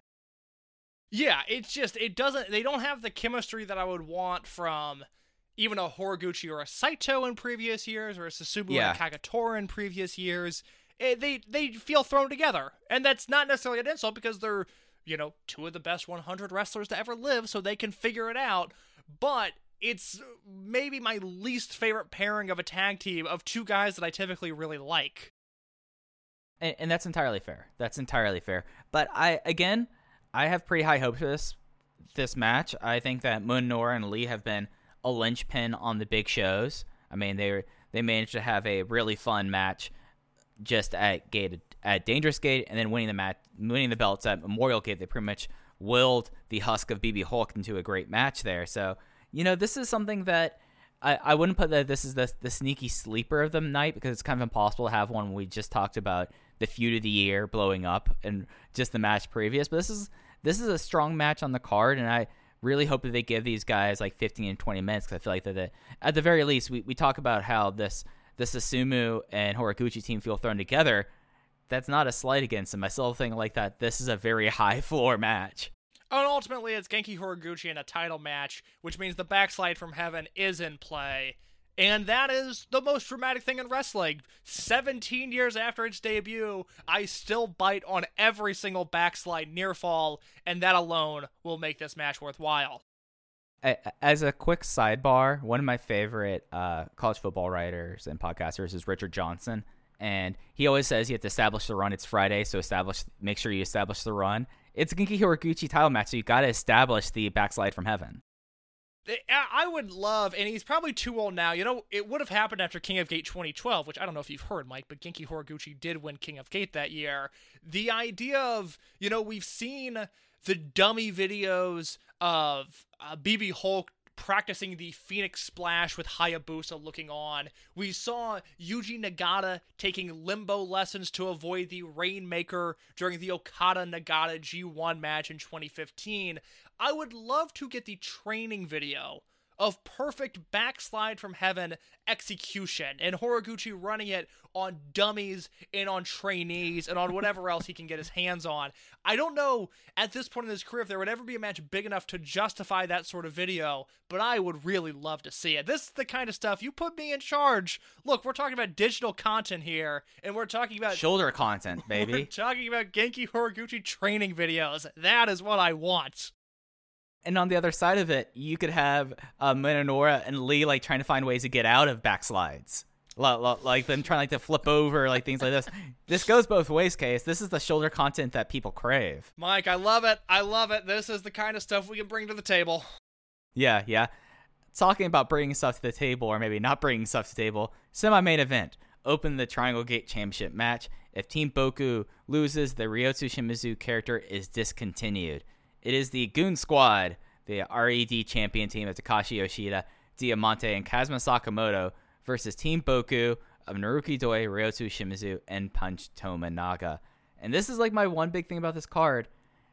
D: Yeah, it's just, it doesn't, they don't have the chemistry that I would want from even a Horiguchi or a Saito in previous years, or a Susumu
C: yeah.
D: and a Kagatora in previous years. It, they they feel thrown together, and that's not necessarily an insult because they're, you know, two of the best one hundred wrestlers to ever live, so they can figure it out. But it's maybe my least favorite pairing of a tag team of two guys that I typically really like.
C: And, and that's entirely fair. That's entirely fair. But I, again, I have pretty high hopes for this this match. I think that Minoru and Lee have been a linchpin on the big shows. I mean, they they managed to have a really fun match just at Gate at Dangerous Gate, and then winning the match, winning the belts at Memorial Gate. They pretty much willed the husk of B B Hulk into a great match there. So, you know, this is something that I, I wouldn't put that this is the the sneaky sleeper of the night, because it's kind of impossible to have one when we just talked about the feud of the year blowing up and just the match previous. But this is this is a strong match on the card, and I really hope that they give these guys like fifteen and twenty minutes, because I feel like that they, at the very least, we, we talk about how this this Susumu and Horiguchi team feel thrown together. That's not a slight against them. I still think like that this is a very high floor match.
D: And ultimately, it's Genki Horiguchi in a title match, which means the backslide from heaven is in play. And that is the most dramatic thing in wrestling. seventeen years after its debut, I still bite on every single backslide near fall, and that alone will make this match worthwhile.
C: As a quick sidebar, one of my favorite uh, college football writers and podcasters is Richard Johnson. And he always says you have to establish the run. It's Friday, so establish. make sure you establish the run. It's a Genki Horiguchi title match, so you got to establish the backslide from heaven.
D: I would love, and he's probably too old now. You know, it would have happened after King of Gate twenty twelve, which I don't know if you've heard, Mike, but Genki Horiguchi did win King of Gate that year. The idea of, you know, we've seen the dummy videos of uh, B B Hulk practicing the Phoenix Splash with Hayabusa looking on. We saw Yuji Nagata taking limbo lessons to avoid the Rainmaker during the Okada-Nagata G one match in twenty fifteen. I would love to get the training video of perfect backslide from heaven execution, and Horiguchi running it on dummies and on trainees and on whatever else he can get his hands on. I don't know at this point in his career if there would ever be a match big enough to justify that sort of video, but I would really love to see it. This is the kind of stuff, you put me in charge. Look, we're talking about digital content here, and we're talking about
C: shoulder content, baby.
D: We're talking about Genki Horiguchi training videos. That is what I want.
C: And on the other side of it, you could have uh, Minoru and Lee like trying to find ways to get out of backslides, like them trying like to flip over, like things like this. This goes both ways, Case. This is the shoulder content that people crave.
D: Mike, I love it. I love it. This is the kind of stuff we can bring to the table.
C: Yeah, yeah. Talking about bringing stuff to the table, or maybe not bringing stuff to the table. Semi-main event. Open the Triangle Gate Championship match. If Team Boku loses, the Ryotsu Shimizu character is discontinued. It is the Goon Squad, the R E D champion team of Takashi Yoshida, Diamante, and Kazuma Sakamoto versus Team Boku of Naruki Doi, Ryotsu Shimizu, and Punch Tominaga. And this is like my one big thing about this card.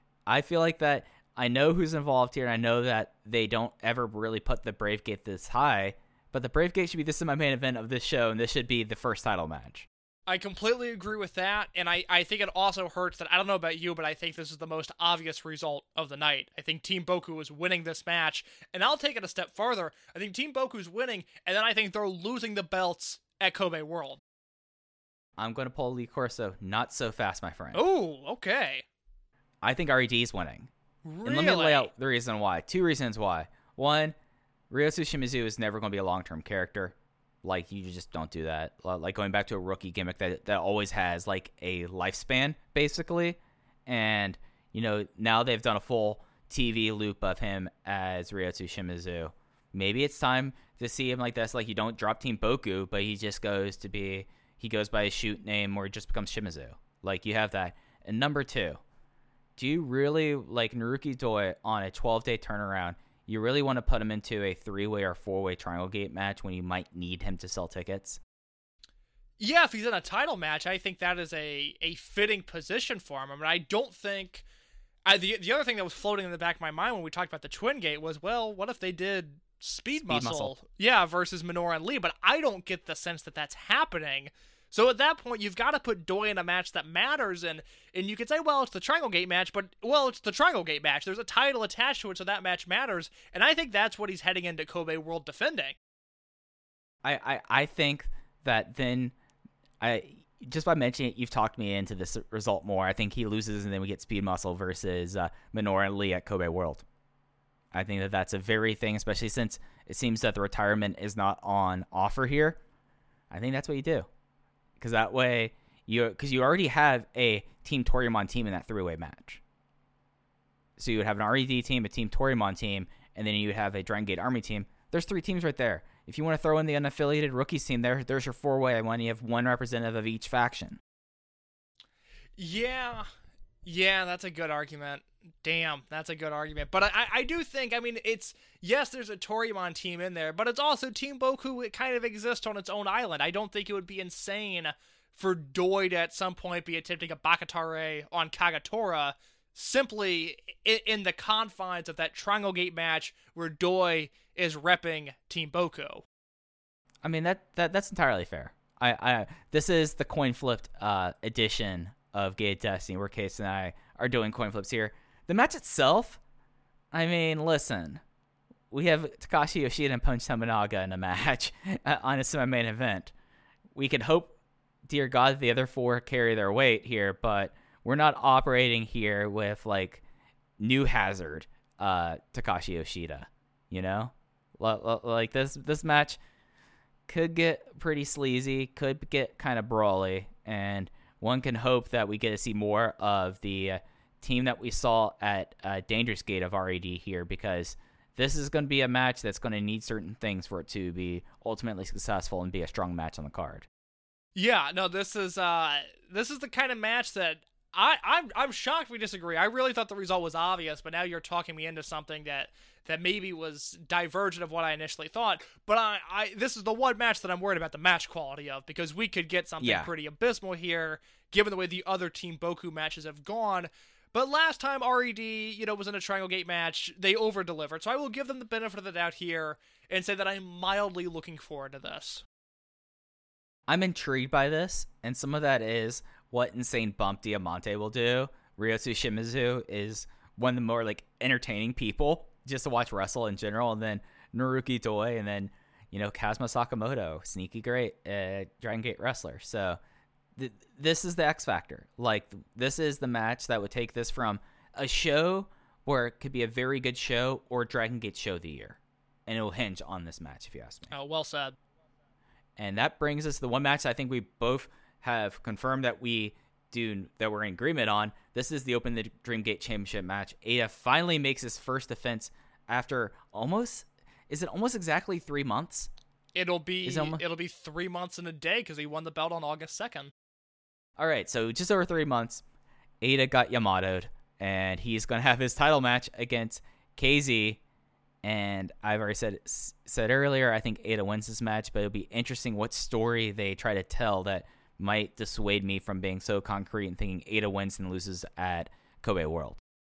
C: I feel like that I know who's involved here, and I know that they don't ever really put the Brave Gate this high, but the Brave Gate should be this is my main event of this show, and this should be the first title match.
D: I completely agree with that, and I, I think it also hurts that, I don't know about you, but I think this is the most obvious result of the night. I think Team Boku is winning this match, and I'll take it a step further. I think Team Boku's winning, and then I think they're losing the belts at Kobe World.
C: I'm going to pull Lee Corso. Not so fast, my friend.
D: Oh, okay.
C: I think R E D is winning.
D: Really?
C: And let me lay out the reason why. Two reasons why. One, Ryotsu Shimizu is never going to be a long-term character. Like, you just don't do that. Like, going back to a rookie gimmick that, that always has, like, a lifespan, basically. And, you know, now they've done a full T V loop of him as Ryotsu Shimizu. Maybe it's time to see him like this. Like, you don't drop Team Boku, but he just goes to be, he goes by his shoot name or he just becomes Shimizu. Like, you have that. And number two, do you really, like, Naruki Doi on a twelve-day turnaround, you really want to put him into a three-way or four-way Triangle Gate match when you might need him to sell tickets?
D: Yeah, if he's in a title match, I think that is a, a fitting position for him. I mean, I don't think... I, the, the other thing that was floating in the back of my mind when we talked about the Twin Gate was, well, what if they did Speed,
C: Speed
D: Muscle?
C: Muscle.
D: Yeah, versus Minoru and Lee, but I don't get the sense that that's happening. So at that point, you've got to put Doi in a match that matters, and, and you could say, well, it's the Triangle Gate match, but, well, it's the Triangle Gate match. There's a title attached to it, so that match matters, and I think that's what he's heading into Kobe World defending.
C: I, I, I think that then, I just by mentioning it, you've talked me into this result more. I think he loses, and then we get Speed Muscle versus uh, Minoru and Lee at Kobe World. I think that that's a very thing, especially since it seems that the retirement is not on offer here. I think that's what you do. Because that way, you because you already have a Team Toryumon team in that three-way match. So you would have an R E D team, a Team Toryumon team, and then you would have a Dragon Gate Army team. There's three teams right there. If you want to throw in the unaffiliated rookies team there, there's your four-way one. You have one representative of each faction.
D: Yeah, yeah, that's a good argument. Damn, that's a good argument. But I, I do think, I mean, it's, yes, there's a Toryumon team in there, but it's also Team Boku. It kind of exists on its own island. I don't think it would be insane for Doi to at some point be attempting a Bakatare on Kagatora simply in, in the confines of that Triangle Gate match where Doi is repping Team Boku.
C: I mean, that, that that's entirely fair. I, I This is the coin flipped uh, edition of Gate Destiny, where Case and I are doing coin flips here. The match itself, I mean, listen, we have Takashi Yoshida and Punch Tominaga in a match on a semi-main event. We could hope, dear God, that the other four carry their weight here, but we're not operating here with, like, new hazard uh, Takashi Yoshida, you know? Like, this, this match could get pretty sleazy, could get kind of brawly, and one can hope that we get to see more of the uh, team that we saw at uh, Dangerous Gate of R E D here, because this is going to be a match that's going to need certain things for it to be ultimately successful and be a strong match on the card.
D: Yeah, no, this is uh, this is the kind of match that I, I'm I'm shocked we disagree. I really thought the result was obvious, but now you're talking me into something that, that maybe was divergent of what I initially thought. But I, I this is the one match that I'm worried about the match quality of, because we could get something
C: yeah.
D: pretty abysmal here, given the way the other Team Boku matches have gone. But last time R E D, you know, was in a Triangle Gate match, they over-delivered. So I will give them the benefit of the doubt here and say that I'm mildly looking forward to this.
C: I'm intrigued by this, and some of that is what Insane Bump Diamante will do. Ryosu Shimizu is one of the more, like, entertaining people just to watch wrestle in general, and then Naruki Doi, and then, you know, Kazuma Sakamoto, sneaky great uh, Dragon Gate wrestler. So th- this is the X Factor. Like, this is the match that would take this from a show where it could be a very good show or Dragon Gate show of the year. And it will hinge on this match, if you ask me.
D: Oh, well said.
C: And that brings us to the one match I think we both have confirmed that we do that we're in agreement on. This is the Open the Dream Gate Championship match. Eita finally makes his first defense after almost, is it almost exactly three months?
D: It'll be
C: it almost,
D: it'll be three months and a day because he won the belt on August second.
C: All right, so just over three months, Eita got Yamato'd, and he's going to have his title match against K Z. And I've already said said earlier, I think Eita wins this match, but it'll be interesting what story they try to tell that might dissuade me from being so concrete and thinking Eita wins and loses at Kobe World.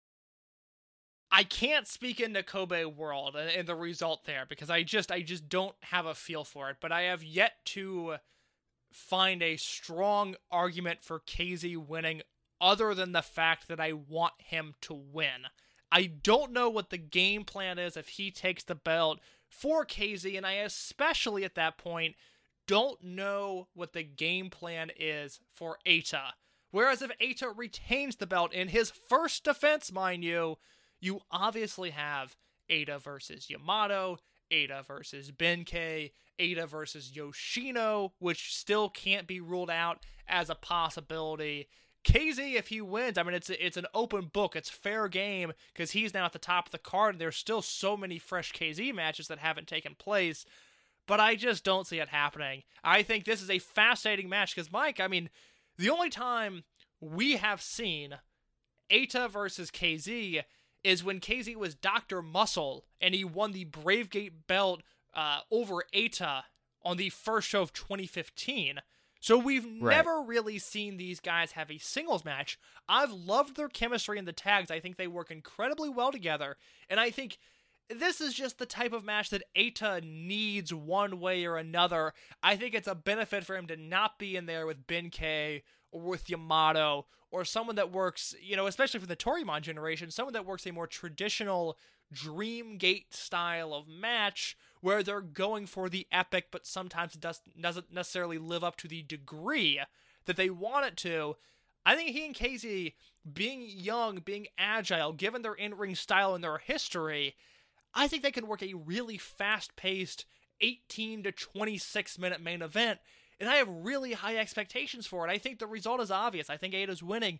D: I can't speak into Kobe World and, and the result there because I just I just don't have a feel for it. But I have yet to find a strong argument for K Z winning other than the fact that I want him to win. I don't know what the game plan is if he takes the belt for K Z, and I especially at that point don't know what the game plan is for Eita. Whereas if Eita retains the belt in his first defense, mind you, you obviously have Eita versus Yamato, Eita versus Benkei, Eita versus Yoshino, which still can't be ruled out as a possibility. K Z, if he wins, I mean, it's it's an open book. It's fair game because he's now at the top of the card, and there's still so many fresh K Z matches that haven't taken place. But I just don't see it happening. I think this is a fascinating match because, Mike, I mean, the only time we have seen Eita versus K Z is when K Z was Doctor Muscle, and he won the Bravegate belt uh, over Eita on the first show of twenty fifteen. So we've right. never really seen these guys have a singles match. I've loved their chemistry in the tags. I think they work incredibly well together. And I think this is just the type of match that Eita needs one way or another. I think it's a benefit for him to not be in there with Benkei or with Yamato or someone that works, you know, especially for the Toryumon generation, someone that works a more traditional Dream Gate style of match where they're going for the epic, but sometimes it does, doesn't necessarily live up to the degree that they want it to. I think he and K Z, being young, being agile, given their in-ring style and their history, I think they can work a really fast-paced eighteen to twenty-six minute main event, and I have really high expectations for it. I think the result is obvious. I think Eita's winning,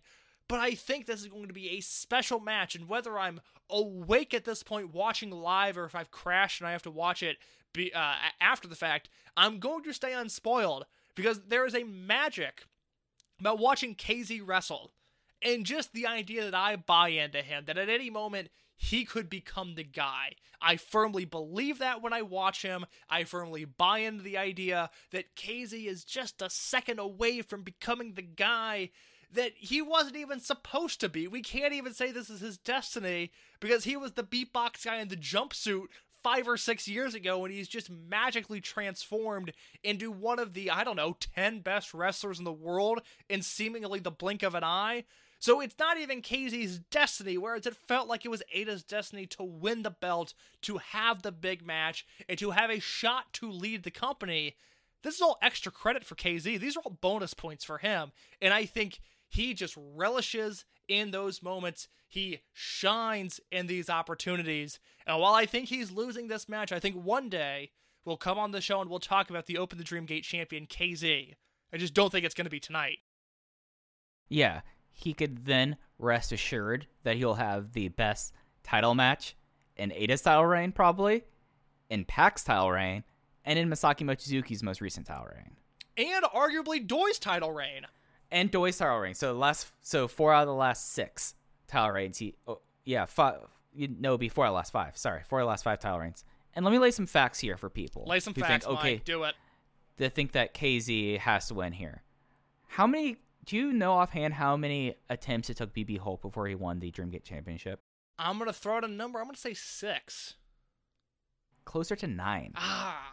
D: but I think this is going to be a special match, and whether I'm awake at this point watching live or if I've crashed and I have to watch it be, uh, after the fact, I'm going to stay unspoiled, because there is a magic about watching K Z wrestle, and just the idea that I buy into him, that at any moment he could become the guy. I firmly believe that when I watch him. I firmly buy into the idea that K Z is just a second away from becoming the guy that he wasn't even supposed to be. We can't even say this is his destiny, because he was the beatbox guy in the jumpsuit five or six years ago, and he's just magically transformed into one of the, I don't know, ten best wrestlers in the world in seemingly the blink of an eye. So it's not even K Z's destiny, whereas it felt like it was Eita's destiny to win the belt, to have the big match, and to have a shot to lead the company. This is all extra credit for K Z. These are all bonus points for him, and I think he just relishes in those moments. He shines in these opportunities. And while I think he's losing this match, I think one day we'll come on the show and we'll talk about the Open the Dream Gate champion, K Z. I just don't think it's going to be tonight.
C: Yeah, he could then rest assured that he'll have the best title match in Eita's title reign, probably, in Pac's title reign, and in Masaki Mochizuki's most recent title reign.
D: And arguably Doi's title reign.
C: And Doi's title reign. So last, so four out of the last six title reigns. He, oh, yeah, five. You know, it'd be four out of the last five. Sorry, four out of the last five title reigns. And let me lay some facts here for people.
D: Lay some
C: who
D: facts,
C: think, okay,
D: Mike. Do it.
C: They think that K Z has to win here. How many? Do you know offhand how many attempts it took B B Hulk before he won the Dreamgate Championship?
D: I'm gonna throw out a number. I'm gonna say six.
C: Closer to nine.
D: Ah.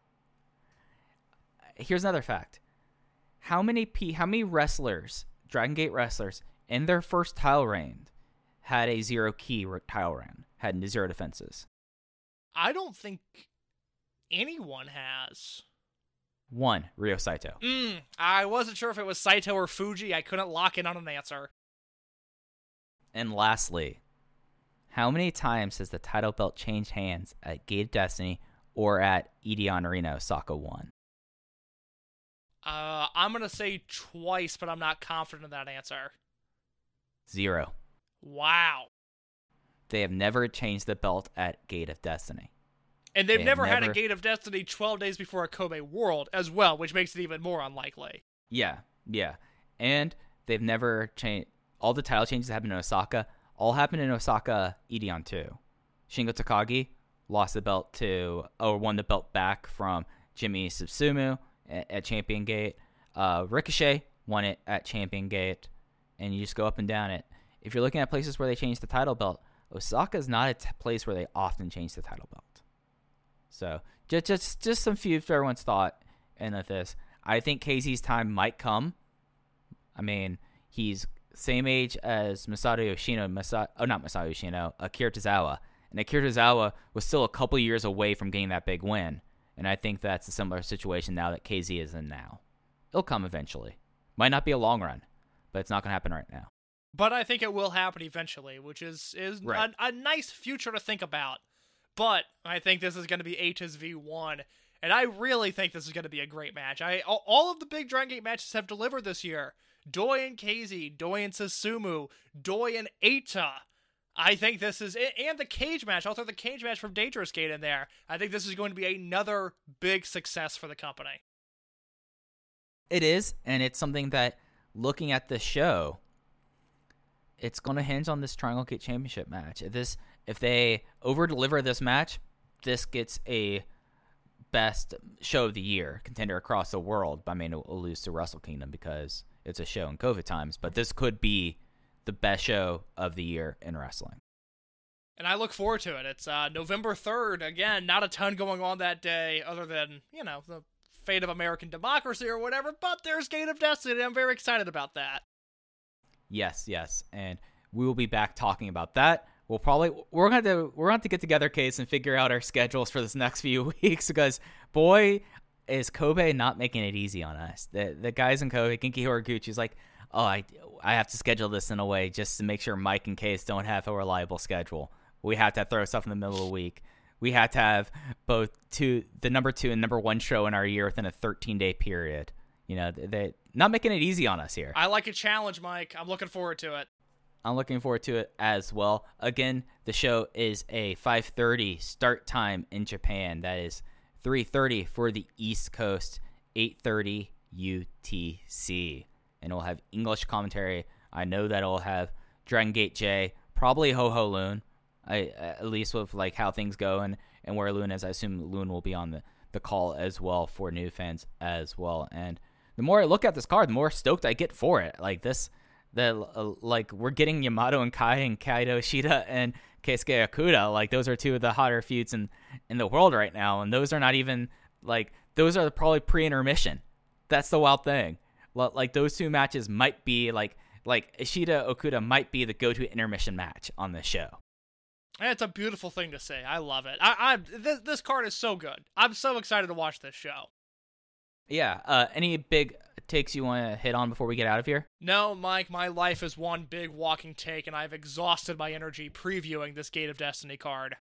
C: Here's another fact. How many P? How many wrestlers, Dragon Gate wrestlers, in their first title reign had a zero key title reign, had zero defenses?
D: I don't think anyone has.
C: One, Ryo Saito.
D: Mm, I wasn't sure if it was Saito or Fuji. I couldn't lock in on an answer.
C: And lastly, how many times has the title belt changed hands at Gate of Destiny or at Edion Arena Osaka one?
D: Uh, I'm going to say twice, but I'm not confident in that answer.
C: Zero.
D: Wow.
C: They have never changed the belt at Gate of Destiny.
D: And they've
C: They
D: never,
C: never
D: had a Gate of Destiny twelve days before a Kobe World as well, which makes it even more unlikely.
C: Yeah, yeah. And they've never changed. All the title changes that happened in Osaka all happened in Osaka Edion two. Shingo Takagi lost the belt to, or won the belt back from Jimmy Susumu at, at Champion Gate. Uh, Ricochet won it at Champion Gate. And you just go up and down it. If you're looking at places where they changed the title belt, Osaka is not a t- place where they often change the title belt. So just just just some food for everyone's thought in this. I think K Z's time might come. I mean, he's same age as Masato Yoshino, Masa- oh not Masato Yoshino, Akira Tozawa. And Akira Tozawa was still a couple years away from getting that big win. And I think that's a similar situation now that K Z is in now. It'll come eventually. Might not be a long run, but it's not going to happen right now.
D: But I think it will happen eventually, which is, is
C: Right.
D: a, a nice future to think about. But I think this is going to be Eita's V one, and I really think this is going to be a great match. I all, all of the big Dragon Gate matches have delivered this year. Doi and K Z, Doi and Susumu, Doi and Eita. I think this is, and the cage match. I'll throw the cage match from Dangerous Gate in there. I think this is going to be another big success for the company.
C: It is, and it's something that, looking at the show, it's going to hinge on this Triangle Gate Championship match. If this, if they over-deliver this match, this gets a best show of the year contender across the world. I mean, it'll lose to Wrestle Kingdom because it's a show in COVID times, but this could be the best show of the year in wrestling.
D: And I look forward to it. It's uh, November third. Again, not a ton going on that day other than, you know, the fate of American democracy or whatever, but there's Gate of Destiny. I'm very excited about that.
C: Yes, yes, and we will be back talking about that. We'll probably we're going to we're going to get together, Case, and figure out our schedules for this next few weeks because boy, is Kobe not making it easy on us. The the guys in Kobe, Genki Horiguchi's like, oh, I I have to schedule this in a way just to make sure Mike and Case don't have a reliable schedule. We have to throw stuff in the middle of the week. We have to have both two the number two and number one show in our year within a thirteen day period. You know, they not making it easy on us here.
D: I like a challenge, Mike. I'm looking forward to it.
C: I'm looking forward to it as well. Again, the show is a five thirty start time in Japan. That is three thirty for the East Coast, eight thirty U T C. And it'll have English commentary. I know that it'll have Dragon Gate J, probably Ho Ho Loon, I, at least with like how things go and, and where Loon is. I assume Loon will be on the, the call as well for new fans as well. And the more I look at this card, the more stoked I get for it. Like this... The, uh, like, we're getting Yamato and Kai and Kaito Ishida and Keisuke Okuda. Like, those are two of the hotter feuds in, in the world right now. And those are not even, like, those are probably pre-intermission. That's the wild thing. Like, those two matches might be, like, like Ishida Okuda might be the go-to intermission match on this show.
D: It's a beautiful thing to say. I love it. I, I this, this card is so good. I'm so excited to watch this show.
C: Yeah. Uh, any big takes you want to hit on before we get out of here?
D: No, Mike, my life is one big walking take, and I've exhausted my energy previewing this Gate of Destiny card.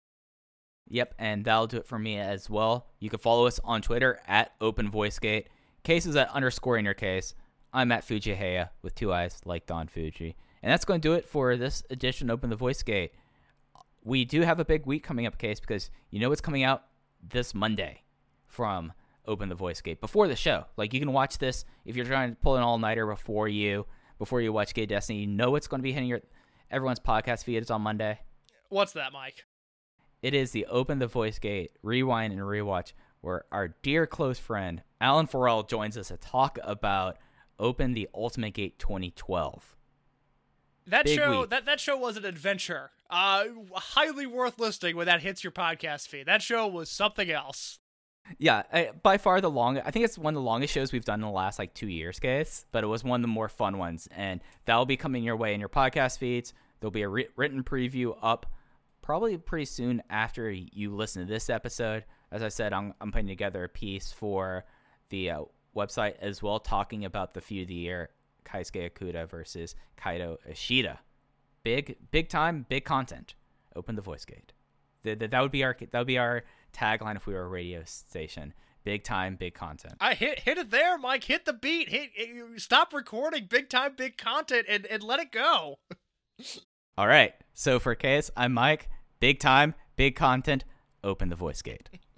C: Yep, and that'll do it for me as well. You can follow us on Twitter at OpenVoiceGate. Case is at underscore in your case. I'm at Fujiheya with two eyes like Don Fuji. And that's going to do it for this edition of Open the Voice Gate. We do have a big week coming up, Case, because you know what's coming out this Monday from Open the Voice Gate before the show. Like, you can watch this if you're trying to pull an all-nighter before you before you watch Gate Destiny. You know it's going to be hitting your everyone's podcast feed. It's on Monday.
D: What's that, Mike?
C: It is the Open the Voice Gate Rewind and Rewatch, where our dear close friend Alan Farrell joins us to talk about Open the Ultimate Gate twenty twelve.
D: That
C: Big
D: show
C: week.
D: that, that show was an adventure. Uh, highly worth listening when that hits your podcast feed. That show was something else.
C: Yeah, I, by far the longest. I think it's one of the longest shows we've done in the last like two years, guys. But it was one of the more fun ones, and that'll be coming your way in your podcast feeds. There'll be a re- written preview up probably pretty soon after you listen to this episode. As I said, I'm I'm putting together a piece for the uh, website as well, talking about the feud of the year, Keisuke Okuda versus Kaito Ishida. Big, big time, big content. Open the Voice Gate. The, the, that would be our that would be our tagline if we were a radio station. Big time, big content.
D: I hit hit it there, Mike. Hit the beat. Hit, hit stop recording. Big time, big content, and, and let it go.
C: All right. So for K S, I'm Mike. Big time, big content. Open the Voice Gate.